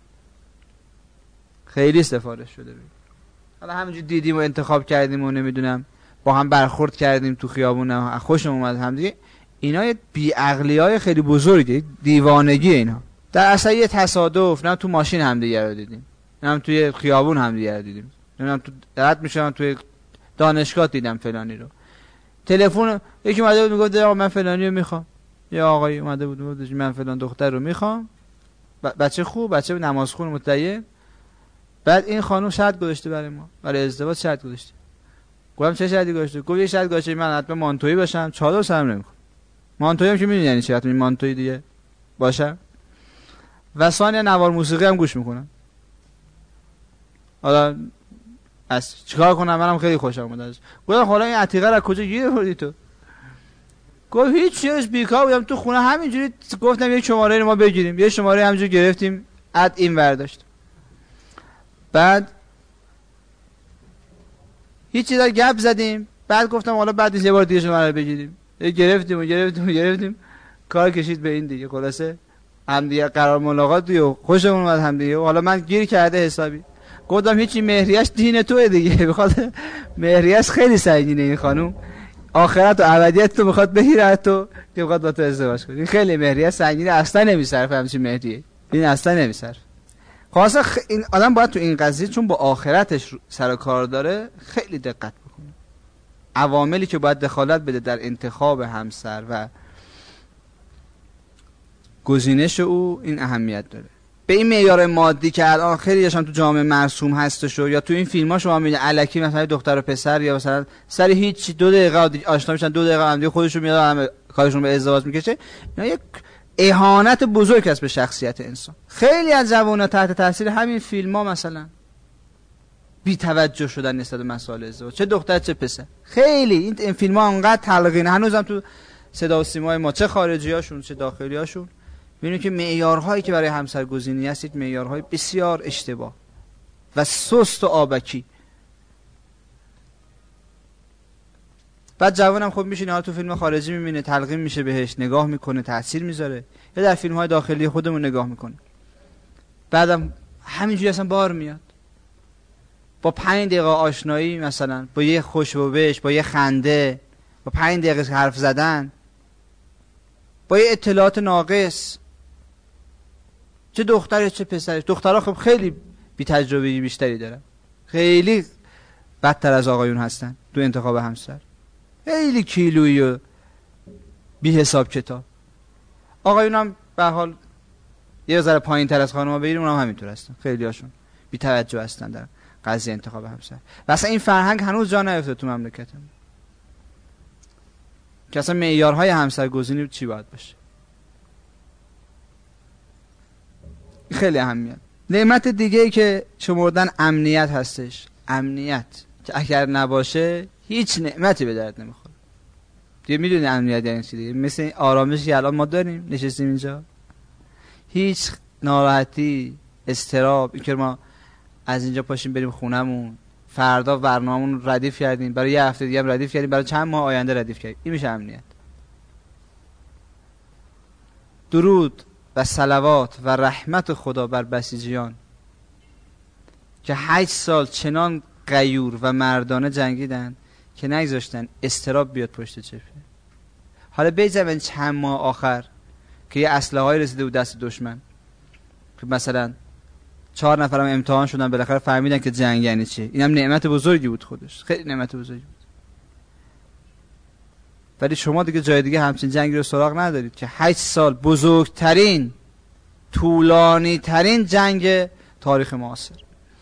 خیلی سفارش شده رو. حالا همینجوری دیدیم و انتخاب کردیم و نمیدونم با هم برخورد کردیم تو خیابون، خوشم اومد هم دیگه، اینا یه بی‌عقلیای خیلی بزرگه، دیوانگی اینا. در اصل یه تصادف، نه تو ماشین هم دیگه رو دیدیم، نه توی خیابون هم دیگه رو دیدیم، نمیدونم تو رد میشم توی دانشگاه دیدم فلانی رو. تلفن یکی اومده بود میگفت آقا من فلانی رو میخوام، یا آقای اومده بود میگفت من فلان دختر رو میخوام، بچه خوب، بچه نمازخون متدین. بعد این خانم شرط گذاشته برای ما، برای ازدواج شرط گذاشته. گفتم چه شرطی گذاشته؟ گفت یه شرط گذاشته من حتما مانتویی باشم، چادر سرم نمیکنم. مانتویی هم که میدونی یعنی چی، حتما مانتویی دیگه باشم. و ثانیا نوار موسیقی هم گوش میکنم. حالا از چیکار کنم؟ منم خیلی خوشم اومد ازش. گفتم حالا این عتیقه رو کجا گیر آوردی تو؟ گفت هیچ چیز، بیکار بودم تو خونه همینجوری. گفتم یک شماره رو ما بگیریم. یه شماره همینجوری گرفتیم، اد این برداشت. بعد هیچ چیزا گپ زدیم. بعد گفتم حالا بعد یه بار دیگه شماره رو بگیریم. گرفتیم و گرفتیم و گرفتیم. کار کشید به این دیگه. خلاصه هم دیگه قرار ملاقات دیو خوشمون اومد هم دیگه. حالا من گیر کرده حسابی. گفتم هیچی، مهریه‌اش دین توئه دیگه. بخاطر مهریه‌اش خیلی سنگینه این خانم. آخرت و ابدیت تو میخواد بگیره تو که میخواد با تو ازدواج کنه. این خیلی مهریه سنگینه، اصلا نمیصرفه همچین مهریه. این اصلا نمیصرفه. خاصه خ... این آدم باید تو این قضیه چون با آخرتش سر و کار داره خیلی دقت بکنه. عواملی که باید دخالت بده در انتخاب همسر و گزینش او این اهمیت داره. به این معیار مادی که الان خیلیش هم تو جامعه مرسوم هستش یا تو این فیلم‌ها شما می‌بینید الکی مثلا دختر و پسر یا مثلا سر هیچ دو دقیقه آشنا میشن، دو دقیقه هم دیگه خودشون میاد هم کارشون به ازدواج میکشه. اینا یک اهانت بزرگ است به شخصیت انسان. خیلی از جوان‌ها تحت تاثیر همین فیلم‌ها مثلا بی توجه شدن نسبت به مسائل ازدواج، چه دختر چه پسر. خیلی این فیلم‌ها انقدر تلقینه، هنوزم تو صدا و سیمای ما چه خارجی‌هاشون چه داخلی‌هاشون می‌بینید که معیارهایی که برای همسرگزینی هستید معیارهای بسیار اشتباه و سست و آبکی. بعد جوانم خب میشینه حالا تو فیلم خارجی می‌بینه، تلقین میشه بهش، نگاه میکنه، تاثیر میذاره، یا در فیلم‌های داخلی خودمون نگاه میکنه، بعدم همینجوری اصلا بار میاد. با پنج دقیقه آشنایی مثلا، با یه خوشبوبش، با یه خنده، با پنج دقیقه حرف زدن، با یه اطلاعات ناقص، چه دختری چه پسری. دخترها خب خیلی بی تجربه بیشتری دارن، خیلی بدتر از آقایون هستن تو انتخاب همسر، خیلی کیلویی و بی حساب کتاب. آقایون هم به حال یه ذره پایین تر از خانم‌ها بگیریم، اونم همینطور هستن، خیلی هاشون بی توجه هستن در قضیه انتخاب همسر. و اصلا این فرهنگ هنوز جا نیفتاده تو مملکتمون که اصلا معیارهای همسرگزینی چی باید باشه. خیلی اهمیت. نعمت دیگه ای که شمردن امنیت هستش. امنیت که اگر نباشه هیچ نعمتی به درد نمیخوره. دیگه میدونی امنیت یعنی چی دیگه؟ مثل آرامشی که الان ما داریم نشستیم اینجا، هیچ ناراحتی، اضطراب، اینکه ما از اینجا پاشیم بریم خونمون، فردا برنامه‌مون ردیف کردیم، برای یه هفته دیگه هم ردیف کردیم، برای چند ماه آینده ردیف کردیم، این میشه امنیت. درود و صلوات و رحمت خدا بر بسیجیان که هشت سال چنان غیور و مردانه جنگیدن که نگذاشتن اضطراب بیاد پشت جبهه. حالا بجمن چند ماه آخر که یه اسلحه‌ای رسیده بود دست دشمن، که مثلا چهار نفرم امتحان شدن بالاخره فهمیدن که جنگ یعنی چی. اینم نعمت بزرگی بود، خودش خیلی نعمت بزرگی بود. ولی شما دیگه جای دیگه همچین جنگی رو سراغ ندارید که هشت سال بزرگترین طولانی ترین جنگ تاریخ معاصر،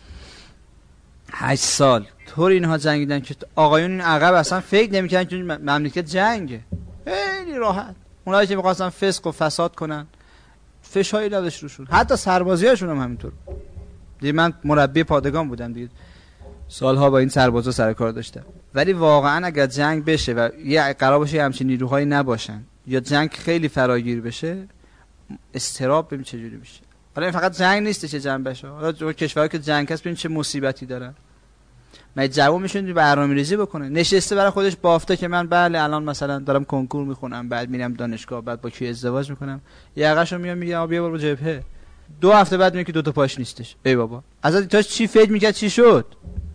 هشت سال طور اینها جنگیدن که آقایون این عقب اصلا فکر نمی‌کردن که مملکت جنگه. خیلی راحت اونایی که می‌خواستن فسق و فساد کنن فشاری نداشت روشون، حتی سربازیاشون هم همینطور. دیگه من مربی پادگان بودم دیگه، سالها با این سربازا سر کار داشتم. ولی واقعا اگر جنگ بشه و یه قرار باشه همچین نیروهایی نباشن یا جنگ خیلی فراگیر بشه، استراب ببین چه جوری میشه. حالا این فقط جنگ نیست چه جنبشه، حالا کشورها که جنگ هست ببین چه مصیبتی دارن. من جواب میشون برنامه‌ریزی بکنه، نشسته برای خودش بافته که من بله الان مثلا دارم کنکور میخونم، بعد میرم دانشگاه، بعد با کی ازدواج میکنم، یقهشو میام میگه آ بیا برو جبهه. دو هفته بعد میگه که دو تا پاش نیستش. ای بابا ازت تا چی فکر میکرد چی شد؟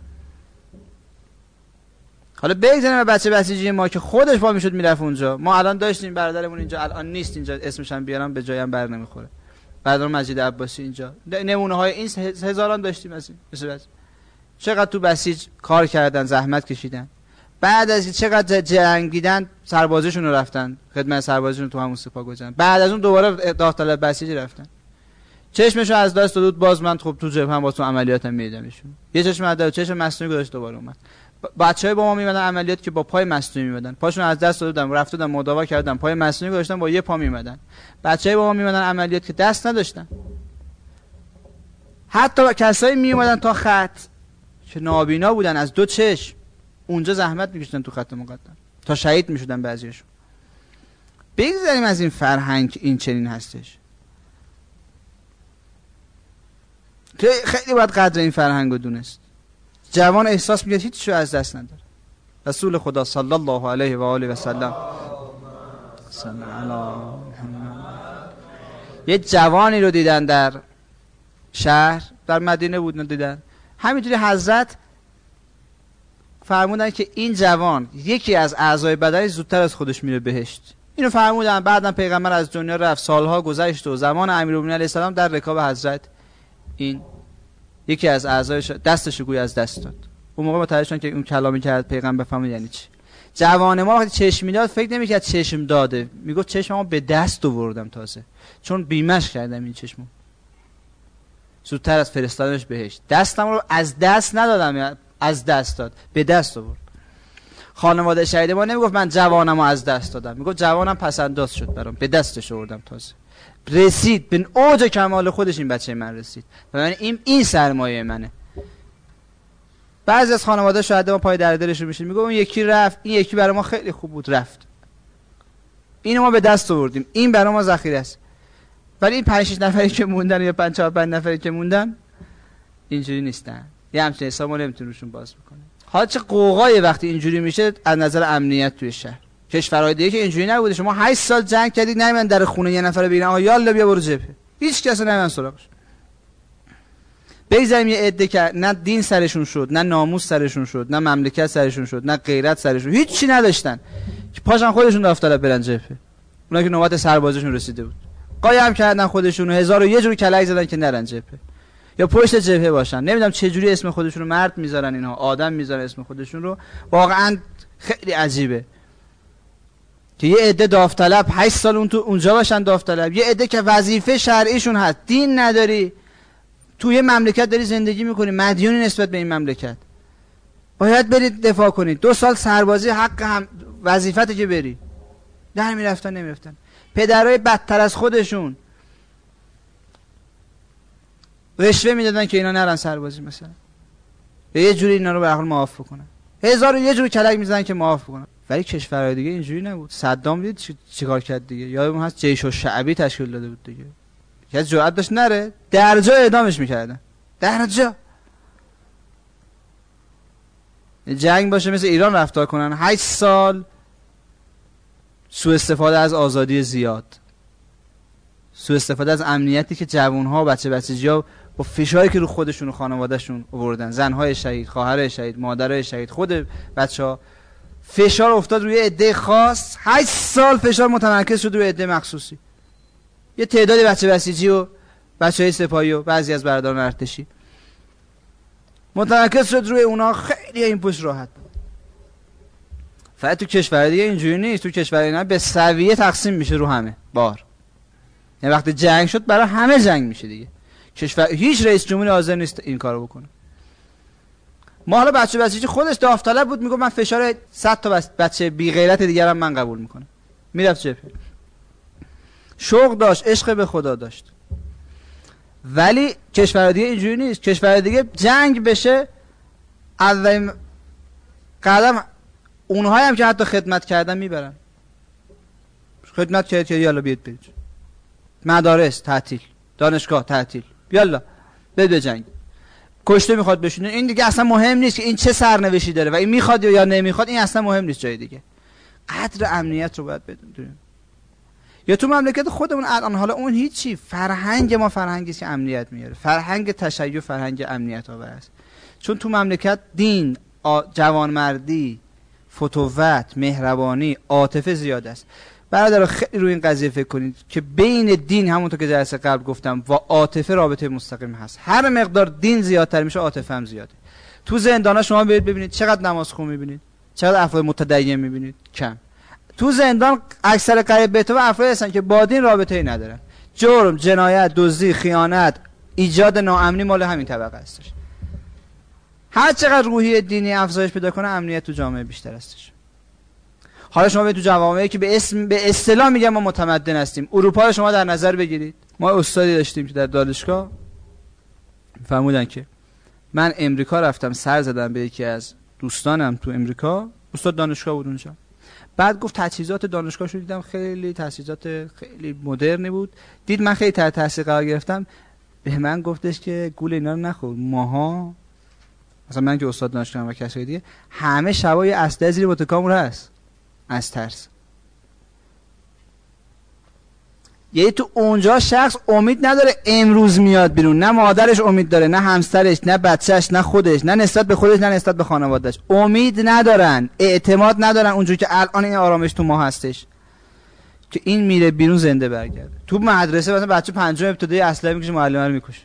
حالا بگذاریم بچه بسیجی ما که خودش پا میشد میرفت اونجا. ما الان داشتیم برادرمون اینجا، الان نیست اینجا، اسمش هم بیارم به جایم بر نمیخوره. برادر مجید عباسی اینجا، نمونه های این هزاران داشتیم از این مثلا. چقدر تو بسیج کار کردن، زحمت کشیدن، بعد از چقدر جنگیدن سربازیشون رو رفتن خدمت سربازیشون تو همون سپاه گذاشتن، بعد از اون دوباره داخل بسیج رفتن، چشمشو از دست داد. باز من خب تو جبهه هم با تو عملیاتم میدیدمشون، یه چشم از دست چشم مصنوعی گذاشت دوباره اومد. بچهای با ما میمدن عملیات که با پای مصنوعی میمدن، پاشون از دست دادن رفتن مداوا کردن، پای مصنوعی گذاشتن با یه پا میمدن. بچهای با ما میمدن عملیات که دست نداشتن. حتی کسایی میومدن تا خط که نابینا بودن از دو چشم، اونجا زحمت میکشیدن تو خط مقدم تا شهید میشدن بعضیشون. بگذاریم از این فرهنگ این چنین هستش که خیلی باید قدر این فرهنگ رو دونست. جوان احساس میگه هیچ چیزی از دست نداره. رسول خدا صلی الله علیه و آله و سلم صلی الله یه جوانی رو دیدن در شهر، در مدینه بودن، دیدن همینجوری حضرت فرمودن که این جوان یکی از اعضای بدنش زودتر از خودش میره بهشت. اینو فرمودن. بعدم پیغمبر از دنیا رفت، سالها گذشت و زمان امیرالمومنین علیه السلام در رکاب حضرت این یکی از اعضایش دستش گوی از دست داد. اون موقع متوجه شدن که اون کلامی که پیغمبر فرمود یعنی چی. جوان ما وقتی چشم میداد فکر نمیکرد چشم داده، میگفت چشممو به دست آوردم تازه، چون بیمش کردم این چشمو زودتر از فرستادنش بهشت. دستم رو از دست ندادم، از دست داد، به دست آورد. خانواده شهید ما نمیگفت من جوانمو از دست دادم، میگفت جوانم پس انداز شد برام، به دستش آوردم تازه. رسید به اوج کمال خودش این بچه من رسید و من این این سرمایه منه. بعضی از خانواده شاید ما پای در دلشون میشه، میگه اون یکی رفت، این یکی برای ما خیلی خوب بود رفت، اینو ما به دست آوردیم، این برای ما ذخیره است. ولی این پنج شش نفری که موندن یا پنج چهار پنج نفری که موندن اینجوری نیستن، یه همچین حساب ما نمیتونیم روشون باز بکنیم. حالا چه قوقای وقتی اینجوری میشه از نظر امنیت توی شهر. کشورهای دیگه که اینجوری نبوده، شما هشت سال جنگ کردید نمیدن در خونه یه نفر ببینن آقا یالا بیا برو جبهه، هیچ کس نمیدن سراغش. بگذاریم یه عده که نه دین سرشون شد، نه ناموس سرشون شد، نه مملکت سرشون شد، نه غیرت سرشون، هیچ چی نداشتن که پاشن خودشون داوطلب برن جبهه. اونا که نوبت سربازیشون رسیده بود قایم کردن خودشونو، هزار و یه جور کلک زدن که نرن جبهه یا پشت جبهه باشن. نمیدونم چه جوری اسم خودشونو مرد میذارن، اینها آدم میذارن اسم خودشون رو. واقعا خیلی عجیبه که یه عده داوطلب هشت سال اون تو اونجا باشن داوطلب، یه عده که وظیفه شرعیشون هست، دین نداری، توی مملکت داری زندگی میکنی، مدیونی نسبت به این مملکت، باید برید دفاع کنید. دو سال سربازی حق هم وظیفته که بری، در میرفتن نمیرفتن. پدرای بدتر از خودشون رشوه میدادن که اینا نرن سربازی مثلا، یه جوری اینا رو به هر حال معاف کنن، هزار و یه جور کلک میزنن که معاف کنن. ولی کشورهای دیگه اینجوری نبود. صدام دید چی چیکار کرد دیگه، یادمون هست جیش الشعبی تشکیل داده بود دیگه، کسی جرأت داشت نره، درجا اعدامش میکردن، درجا. جنگ باشه مثل ایران رفتار کنن، هشت سال سوء استفاده از آزادی زیاد، سوء استفاده از امنیتی که جوان‌ها و بچه بچگی‌ها با فشاری که رو خودشون و خانواده‌شون آوردن، زن‌های شهید، خواهر شهید، مادرای شهید، خود بچه‌ها، فشار افتاد روی عده خاص. هشت سال فشار متمرکز شد روی عده مخصوصی، یه تعدادی بچه بسیجی و بچه‌های سپاهی و بعضی از برادران ارتشی متمرکز شد روی اونا. خیلی این پشت راحت بود. فقط تو کشور دیگه اینجوری نیست، تو کشور اینا به سویه تقسیم میشه رو همه بار، یعنی وقتی جنگ شد برای همه جنگ میشه دیگه. کشور هیچ رئیس جمهوری حاضر نیست این کارو بکنه. ما حالا بچه بچگی خودش داوطلب بود، میگه من فشار صد تا بچه بی غیرت دیگرم من قبول میکنم، میرفت جبهه، شوق داشت، عشق به خدا داشت. ولی کشور دیگه اینجوری نیست. کشور دیگه جنگ بشه اولین قدم اونهایی هم که حتی خدمت کردن میبرن، خدمت کرد که یالا بیاد برید، مدارس تعطیل، دانشگاه تعطیل، یالا برید به جنگ. کشته میخواد بشونه، این دیگه اصلا مهم نیست که این چه سرنوشتی داره و این میخواد یا نمیخواد، این اصلا مهم نیست. جای دیگه قدر امنیت رو باید بدونیم. یا تو مملکت خودمون الان حالا اون هیچی، فرهنگ ما فرهنگی است که امنیت میاره، فرهنگ تشیع فرهنگ امنیت آور است. چون تو مملکت دین، جوانمردی، فتوت، مهربانی، عاطفه زیاد است. برادر خیلی روی این قضیه فکر کنید که بین دین، همونطور که جلسه قبل گفتم، و عاطفه رابطه مستقیم هست. هر مقدار دین زیادتر میشه عاطفه هم زیاده. تو زندانا شما برید ببینید چقدر نمازخون میبینید، چقدر افراد متدین میبینید، کم. تو زندان اکثر قریب به تو افراد هستن که با دین رابطه‌ای ندارن. جرم، جنایت، دزدی، خیانت، ایجاد ناامنی مال همین طبقه هستش. هر چقدر روحیه دینی افزایش پیدا کنه امنیت تو جامعه بیشتر هستش. حالا شما به تو جوامعی که به اسم به اصطلاح میگم ما متمدن هستیم، اروپا رو شما در نظر بگیرید. ما استادی داشتیم که در دانشگاه فرمودن که من امریکا رفتم سر زدم به یکی از دوستانم تو امریکا، استاد دانشگاه بود اونجا. بعد گفت تجهیزات دانشگاهش رو دیدم، خیلی تجهیزات خیلی مدرنی بود. دید من خیلی تحت تاثیر قرار گرفتم، به من گفتش که گول اینا رو نخور. ماها مثلا من که استاد دانشگاه و کسای دیگه همه شبای اسلحه زیر متکامون هست از ترس. یعنی تو اونجا شخص امید نداره امروز میاد بیرون، نه مادرش امید داره، نه همسرش، نه بچهش، نه خودش، نه نسبت به خودش، نه نسبت به خانوادهش. امید ندارن، اعتماد ندارن اونجوری که الان این آرامش تو ما هستش که این میره بیرون زنده برگرده. تو مدرسه مثلا بچه پنجم ابتدایی اسلحه میکشه، معلم رو میکشه،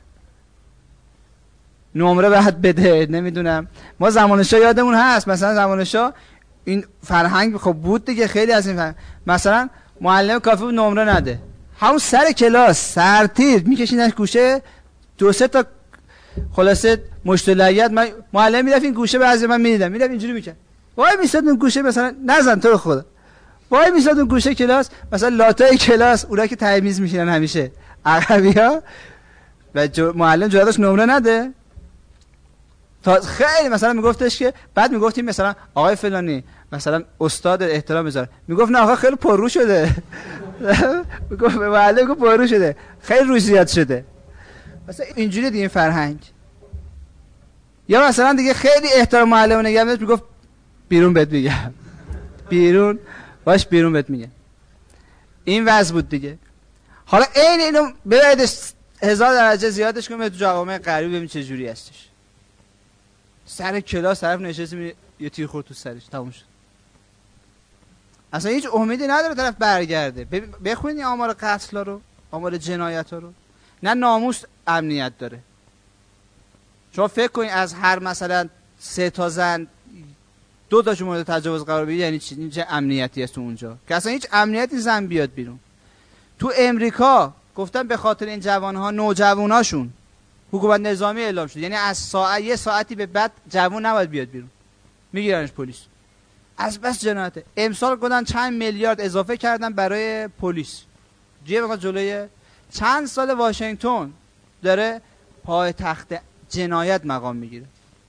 نمره بعد بده، نمیدونم. ما زمان شاه یادمون هست، مثلا زمان شاه این فرهنگ خب بود دیگه. خیلی از این فرهنگ مثلا معلم کافی بود نمره نده، همون سر کلاس سرتیر میکشیدنش گوشه، دو سه تا خلاصه مشتلعیت من معلم میرفت این گوشه، بعضی من میدیدم میرفت اینجوری میکرد، وای میساد اون گوشه مثلا نزن تو رو خدا، وای میساد اون گوشه کلاس مثلا لاتای کلاس اونایی که تمیز میشینن همیشه عربی‌ها و جو معلم جوادش نمره نده. تا خیلی مثلا میگفتش که بعد میگفتیم مثلا آقای فلانی مثلا استاد احترام بذار، میگفت نه آقا خیلی پررو شده میگفت به معلم گفت پررو شده، خیلی روی زیاد شده. مثلا اینجوری دیگه این فرهنگ. یا مثلا دیگه خیلی احترام معلم نگه می‌داشت، میگفت بیرون بهت میگم بیرون باش بیرون بهت میگم. این وضع بود دیگه. حالا این اینو ببریدش هزار درجه زیادش کنیم تو جوامع غربی ببین چه جوری هستش. سر کلاس طرف نشسته یه تیر خورد تو سرش تموم شد. اصلا هیچ امیدی نداره طرف برگرده. بخونید آمار قتلا رو، آمار جنایت‌ها رو. نه ناموس امنیت داره. شما فکر کنید از هر مثلا سه تا زن دو تاشون مورد تجاوز قرار بگیره یعنی چی؟ چه امنیتی هست تو اونجا؟ که اصلا هیچ امنیتی زن بیاد بیرون. تو امریکا گفتن به خاطر این جوان‌ها نوجواناشون حکومت نظامی اعلام شد، یعنی از ساعت یه ساعتی به بعد جوان نباید بیاد بیرون، میگیرنش پلیس. از بس جنایته. امسال گفتن چند میلیارد اضافه کردن برای پلیس. جیب ما جلوی چند سال واشنگتن داره پای تخت جنایت مقام میگیره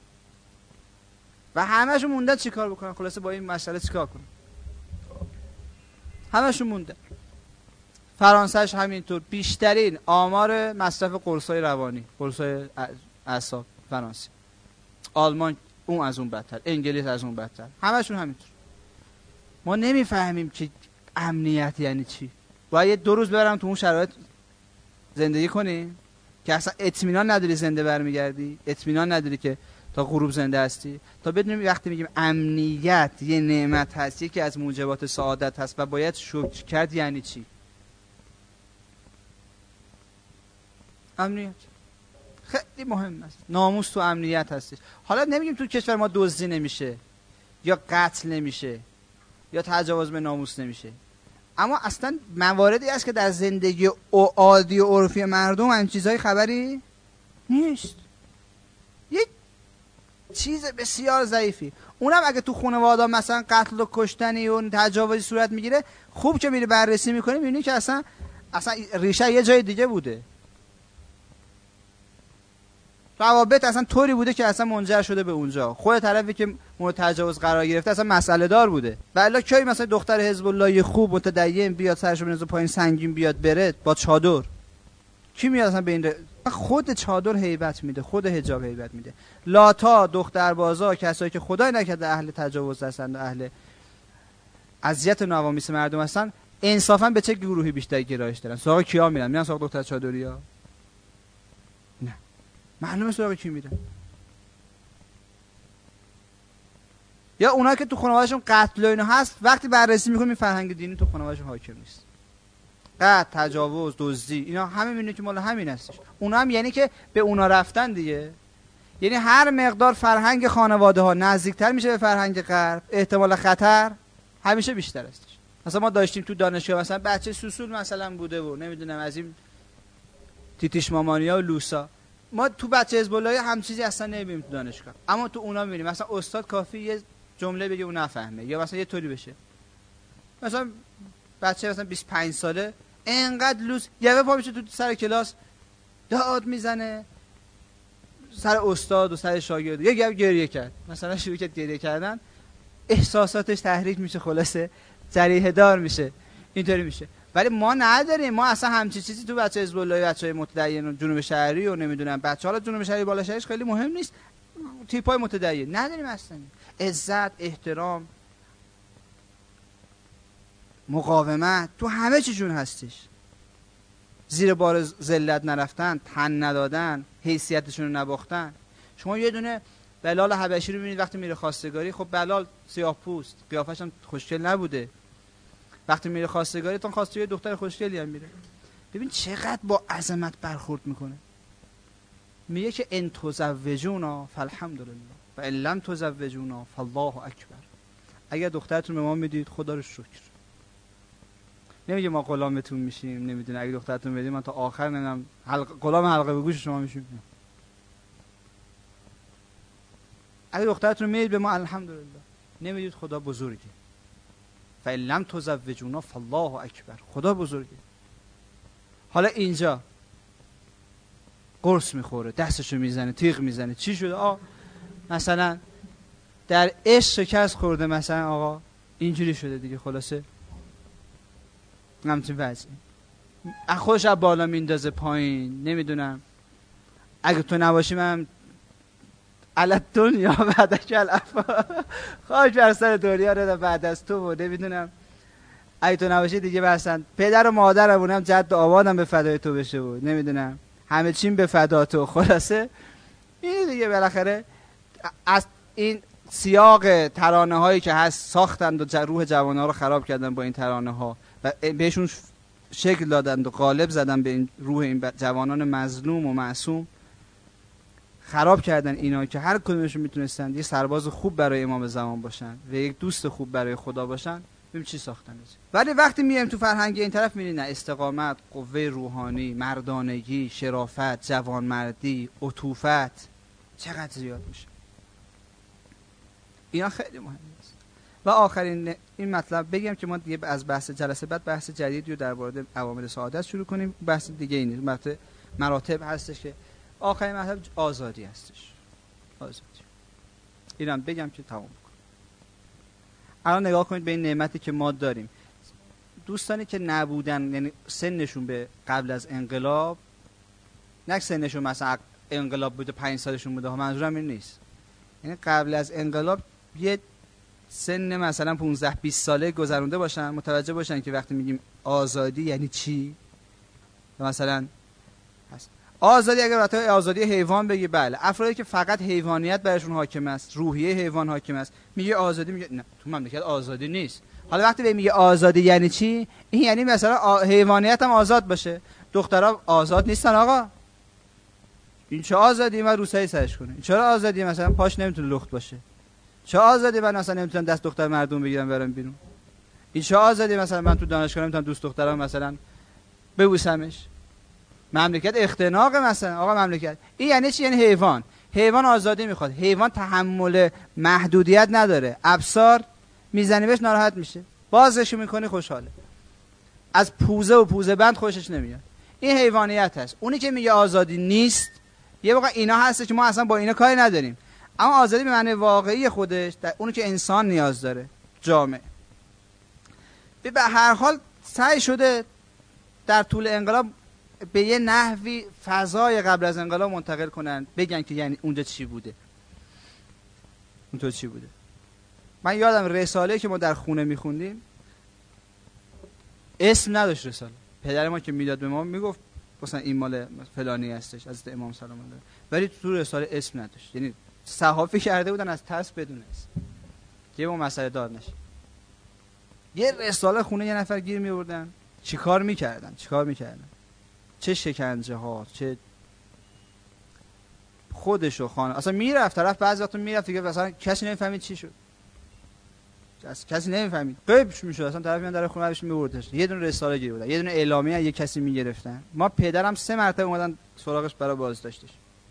و همه‌شون موندن چیکار بکنن؟ خلاصه با این مسئله چیکار کنن؟ همه‌شون موندن. فرانسهش همینطور، بیشترین آمار مصرف قرص‌های روانی، قرص‌های اعصاب فرانسه. آلمان اون از اون بدتر، انگلیس از اون بدتر، همه‌شون همینطور. ما نمیفهمیم که امنیت یعنی چی. باید دو روز ببرم تو اون شرایط زندگی کنی که اصلا اطمینان نداری زنده برمیگردی، اطمینان نداری که تا غروب زنده هستی، تا بدونیم وقتی میگیم امنیت یه نعمت هست، یکی از موجبات سعادت هست و باید شکر کرد یعنی چی. امنیت خیلی مهم است. ناموس تو امنیت هستش. حالا نمیگیم تو کشور ما دزدی نمیشه یا قتل نمیشه یا تجاوز به ناموس نمیشه، اما اصلا مواردی هست که در زندگی عادی و عرفی مردم این چیزهای خبری نیست. یک چیز بسیار ضعیفی. اونم اگه تو خانواده مثلا قتل و کشتنی و تجاوزی صورت میگیره، خوب که میری بررسی میکنی میبینی که اصلا اصلا ریشه یه جای دیگه بوده. روابط اصلا طوری بوده که اصلا منجر شده به اونجا. خود طرفی که مورد تجاوز قرار گرفته اصلا مسئله دار بوده. والا کی مثلا دختر حزب الله خوب متدین بیاد سرشو بنازه پایین سنگین بیاد بره با چادر، کی میاد اصلا به این ر... خود چادر هیبت میده، خود حجاب هیبت میده. لاتا، دختربازا، کسایی که خدای نکرده اهل تجاوز هستن، اهل اذیت نوامیس مردم هستن، انصافا به چه گروهی بیشتر گرایش دارن؟ سراغ کیا میرن؟ میرن سراغ دختر چادریا؟ نه، معلومه سراغ کی میرن. یا اونایی که تو خانواده‌شون قتل و اینا هست، وقتی بررسی میکنیم فرهنگ دینی تو خانواده‌شون حاکم نیست. قتل، تجاوز، دزدی، اینا همه میبینید که مال همین هستش. اونا هم یعنی که به اونا رفتن دیگه. یعنی هر مقدار فرهنگ خانواده ها نزدیکتر میشه به فرهنگ غرب، احتمال خطر همیشه بیشتر هستش. مثلا ما داشتیم تو دانشگاه مثلا بچه سوسول مثلا بوده و نمیدونم از این تیتیش مامانیا و لوسا، ما تو بچه حزب الله هم چیزی اصلا نمیبینیم تو دانشگاه، اما تو اونا میبینیم مثلا استاد کافی یه جمله بگه اون نفهمه یا مثلا یه طوری بشه، مثلا بچه مثلا بیست و پنج ساله اینقدر لوس یه پا میشه تو سر کلاس داد میزنه سر استاد و سر شاگرد، یه گپ گریه کرد، مثلا شروع کرد گریه کردن، احساساتش تحریک میشه، خلاصه جریحه دار میشه، اینطوری میشه. ولی ما نداریم، ما اصلا همچین چیزی تو بچه حزب الله، بچهای متدین و جنوب شهری و نمیدونم بچه حالا جنوب شهری بالا شهریش خیلی مهم نیست، تیپای متدین نداریم اصلا. عزت، احترام، مقاومت تو همه چیشون هستش. زیر بار ذلت نرفتن، تن ندادن، حیثیتشون رو نباختن. شما یه دونه بلال حبشی رو ببینید وقتی میره خواستگاری، خب بلال سیاه‌پوست، قیافش هم خوشگل نبوده، وقتی میره خواستگاری تون خواستگاری دختر خوشگلی هم میره، ببین چقدر با عظمت برخورد میکنه. میگه که ان تزوجونا فالحمدلله و ان لم تزوجونا فالله اکبر. اگر دخترتون به ما میدید خدا رو شکر. نمیگه ما غلامتون میشیم، نمیدونه اگه دخترتون بدید من تا آخر نمیدونم حلق... غلام حلقه به گوش شما میشیم. اگه دخترتون میدید به ما الحمدلله، نمیدید خدا بزرگه. فإن لم تزوجونا فالله اکبر، خدا بزرگه. حالا اینجا قرص میخوره، دستشو میزنه، تیغ میزنه، چی شده؟ آه مثلا در عشق شکست خورده، مثلا آقا اینجوری شده دیگه، خلاصه همچین وضعی خودش از بالا میندازه پایین، نمیدونم اگه تو نباشی من علت دنیا بعدش الافا خواهش بر سر دنیا رو بعد از تو و نمیدونم اگه تو نباشی دیگه بسن پدر و مادرمونم جد و آبادم به فدای تو بشه و نمیدونم همه چیم به فدا تو. خلاصه این دیگه بالاخره از این سیاق ترانه هایی که هست ساختند و روح جوان ها رو خراب کردن با این ترانه ها و بهشون شکل دادند و قالب زدن به این روح این جوانان مظلوم و معصوم، خراب کردن اینا که هر کدومشون میتونستن یه سرباز خوب برای امام زمان باشن و یک دوست خوب برای خدا باشن. ببین چی ساختن. ولی وقتی میایم تو فرهنگ این طرف میبینی نه، استقامت، قوه روحانی، مردانگی، شرافت، جوانمردی، عطوفت چقدر زیاد میشه. اینا خیلی مهمه. و آخرین این مطلب بگم که ما دیگه از بحث جلسه بعد بحث جدیدی رو درباره عوامل سعادت شروع کنیم. بحث دیگه اینه، مراتب مراتب هستش که آخرین مطلب آزادی هستش. آزادی. اینم بگم که تمام بکنم. الان نگاه کنید به این نعمتی که ما داریم. دوستانی که نبودن، یعنی سنشون به قبل از انقلاب، نه سنشون مثلا انقلاب بوده پنج سالشون بوده، منظورم این نیست. یعنی قبل از انقلاب یه سن مثلا پانزده بیست ساله گذرونده باشن، متوجه باشن که وقتی میگیم آزادی یعنی چی. مثلا هست آزادی، اگر وقتی آزادی حیوان بگی بله، افرادی که فقط حیوانیت برشون حاکم است، روحیه حیوان حاکم است، میگه آزادی، میگه نه تو مملکت آزادی نیست. حالا وقتی به میگه آزادی یعنی چی، این یعنی مثلا حیوانیت هم آزاد باشه، دخترها آزاد نیستن آقا. این چه آزادی من روسری سرش کنه؟ چرا آزادی مثلا پاش نمیتونه لخت باشه؟ چه آزادی من مثلا نمیتونم دست دختر مردم بگیرم برم بیرون؟ این چه آزادی مثلا من تو دانشگاه نمیتونم دوست دخترم مثلا ببوسمش؟ مملکت اختناق مثلا آقا مملکت. این یعنی چی؟ یعنی حیوان. حیوان آزادی میخواد. حیوان تحمل محدودیت نداره. ابصار میزنی بهش ناراحت میشه، بازش میکنی خوشحاله. از پوزه و پوزه بند خوشش نمیاد. این حیوانیت هست. اونی که میگه آزادی نیست، یه واقعا اینا هست که ما اصلا با اینا کاری نداریم. اما آزادی به معنی واقعی خودش، در اونی که انسان نیاز داره، جامعه. به هر حال سعی شده در طول انقلاب به یه نحوی فضای قبل از انقلاب منتقل کنن، بگن که یعنی اونجا چی بوده، اونجا چی بوده. من یادم رساله که ما در خونه میخوندیم اسم نداشت رساله. پدر ما که میداد به ما میگفت مثلا این مال فلانی هستش از امام سلام الله، ولی تو رساله اسم نداشت. یعنی صحافی کرده بودن از ترس بدون اسم که ما مسئله دار نشه. یه رساله خونه یه نفر گیر میوردن، چیکار میکردن چیکار میکردن چه شکنجه ها، چه خودش و خانه اصلا میرفت طرف، بعضی وقتا میرفت دیگه مثلا کسی نمیفهمید چی شد، کسی نمیفهمید، غیبش میشد، اصلا طرف میاد در خونه بهش میبردش. یه دونه رساله گیر بودن، یه دونه اعلامیه یه کسی میگرفتن. ما پدرم سه مرتبه اومدن سراغش برای بازداشتش.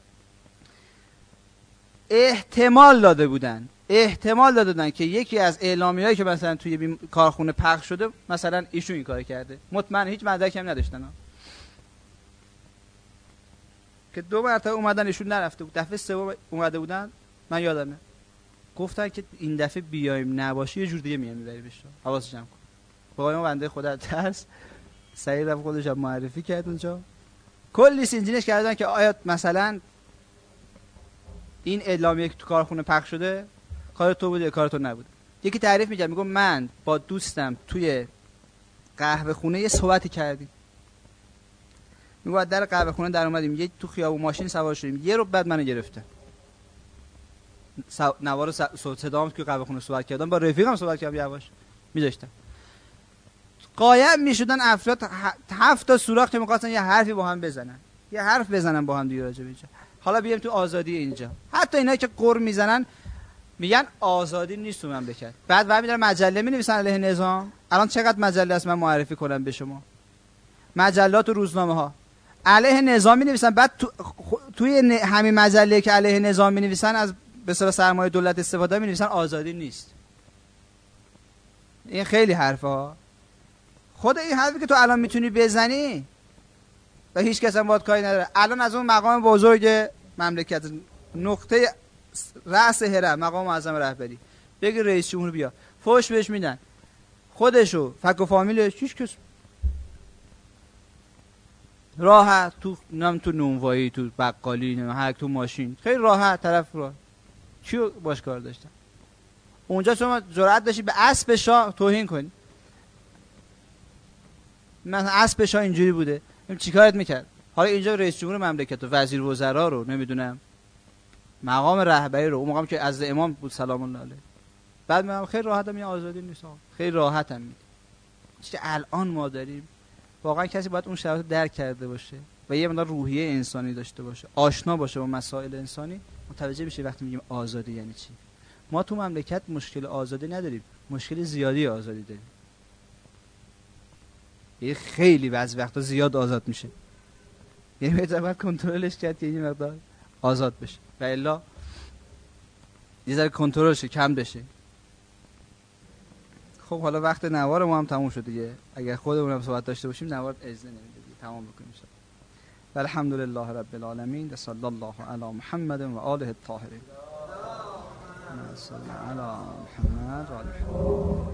احتمال داده بودن احتمال داده بودن که یکی از اعلامیه‌ای که مثلا توی کارخونه پخش شده مثلا ایشون این کارو کرده. مطمئن هیچ مدرکی هم نداشتن ها. که دو مرتبه اومدن ایشون نرفته بود، دفعه سوم اومده بودن من یادمه گفتن که این دفعه بیایم نباشی یه جور دیگه میام میبریمش، حواسش جمع کن. بابای ما بنده خدا ترس سعی رفت خودش هم معرفی کرد اونجا، کلی سینجینش کردن که آیا مثلا این اعلامیه که تو کارخونه پخش شده کار تو بوده یا کار تو نبوده. یکی تعریف می‌کرد، میگم من با دوستم توی قهوه خونه یه صحبتی کردیم، میگم در قهوه خونه در اومدیم، یه تو خیابون ماشین سوار شدیم، یه رو بعد منو گرفته سو... نوار صدام که قهوه خونه صحبت کردم، با رفیقم صحبت کردم یواش می‌ذاشتم، قایم می‌شدن افراد هفت تا سوراخ که می‌خواستن یه حرفی با هم بزنن، یه حرف بزنن با هم دیگه راجع به اینجا. حالا بیایم تو آزادی اینجا، حتی اینا که قر میزنن میگن آزادی نیست تو مملکت. بعد بعد میذارن مجله مینویسن علیه نظام. الان چقدر مجله هست من معرفی کنم به شما؟ مجلات و روزنامه ها علیه نظام مینویسن. بعد تو توی همین مجله که علیه نظام مینویسن از به اصطلاح سرمایه دولت استفاده مینویسن آزادی نیست. این خیلی حرفه ها. خود این حرفی که تو الان میتونی بزنی و هیچ کس هم باید کاری نداره. الان از اون مقام بزرگ مملکت، نقطه رأس هرم، مقام معظم رهبری، بگی رئیس جمهور بیا، فوش بهش میدن، خودشو فک و فامیلش هیچ کس راحت تو نم تو نونوایی، تو بقالی، نم هر تو ماشین، خیلی راحت طرف رو چیو باش کار داشتن. اونجا شما جرأت داشتی به اسب شاه توهین کنی. من اسب شاه اینجوری بوده، چیکارت میکرد؟ حالا اینجا رئیس جمهور مملکت و وزیر وزرا رو نمیدونم، مقام رهبری رو، اون مقام که از امام بود سلام الله علیه، بعد میگم خیلی راحتم یه آزادی نیست، خیلی راحتم میگه. چیزی الان ما داریم واقعا کسی باید اون شرایط درک کرده باشه و یه مقدار روحیه انسانی داشته باشه، آشنا باشه با مسائل انسانی، متوجه بشه وقتی میگیم آزادی یعنی چی. ما تو مملکت مشکل آزادی نداریم، مشکل زیادی آزادی داریم. یه خیلی بعضی وقتا زیاد آزاد میشه، یعنی باید کنترلش کرد که این مقدار آزاد بشه و الا یه ذره کنترلش کم بشه. خب حالا وقت نوار ما هم تموم شد دیگه. اگر خودمون هم صحبت داشته باشیم نوار اجازه نمیده دیگه، تمام بکنیم. والحمد لله رب العالمین و صلی الله علی محمد و آله الطاهرین. صلی علی محمد و آله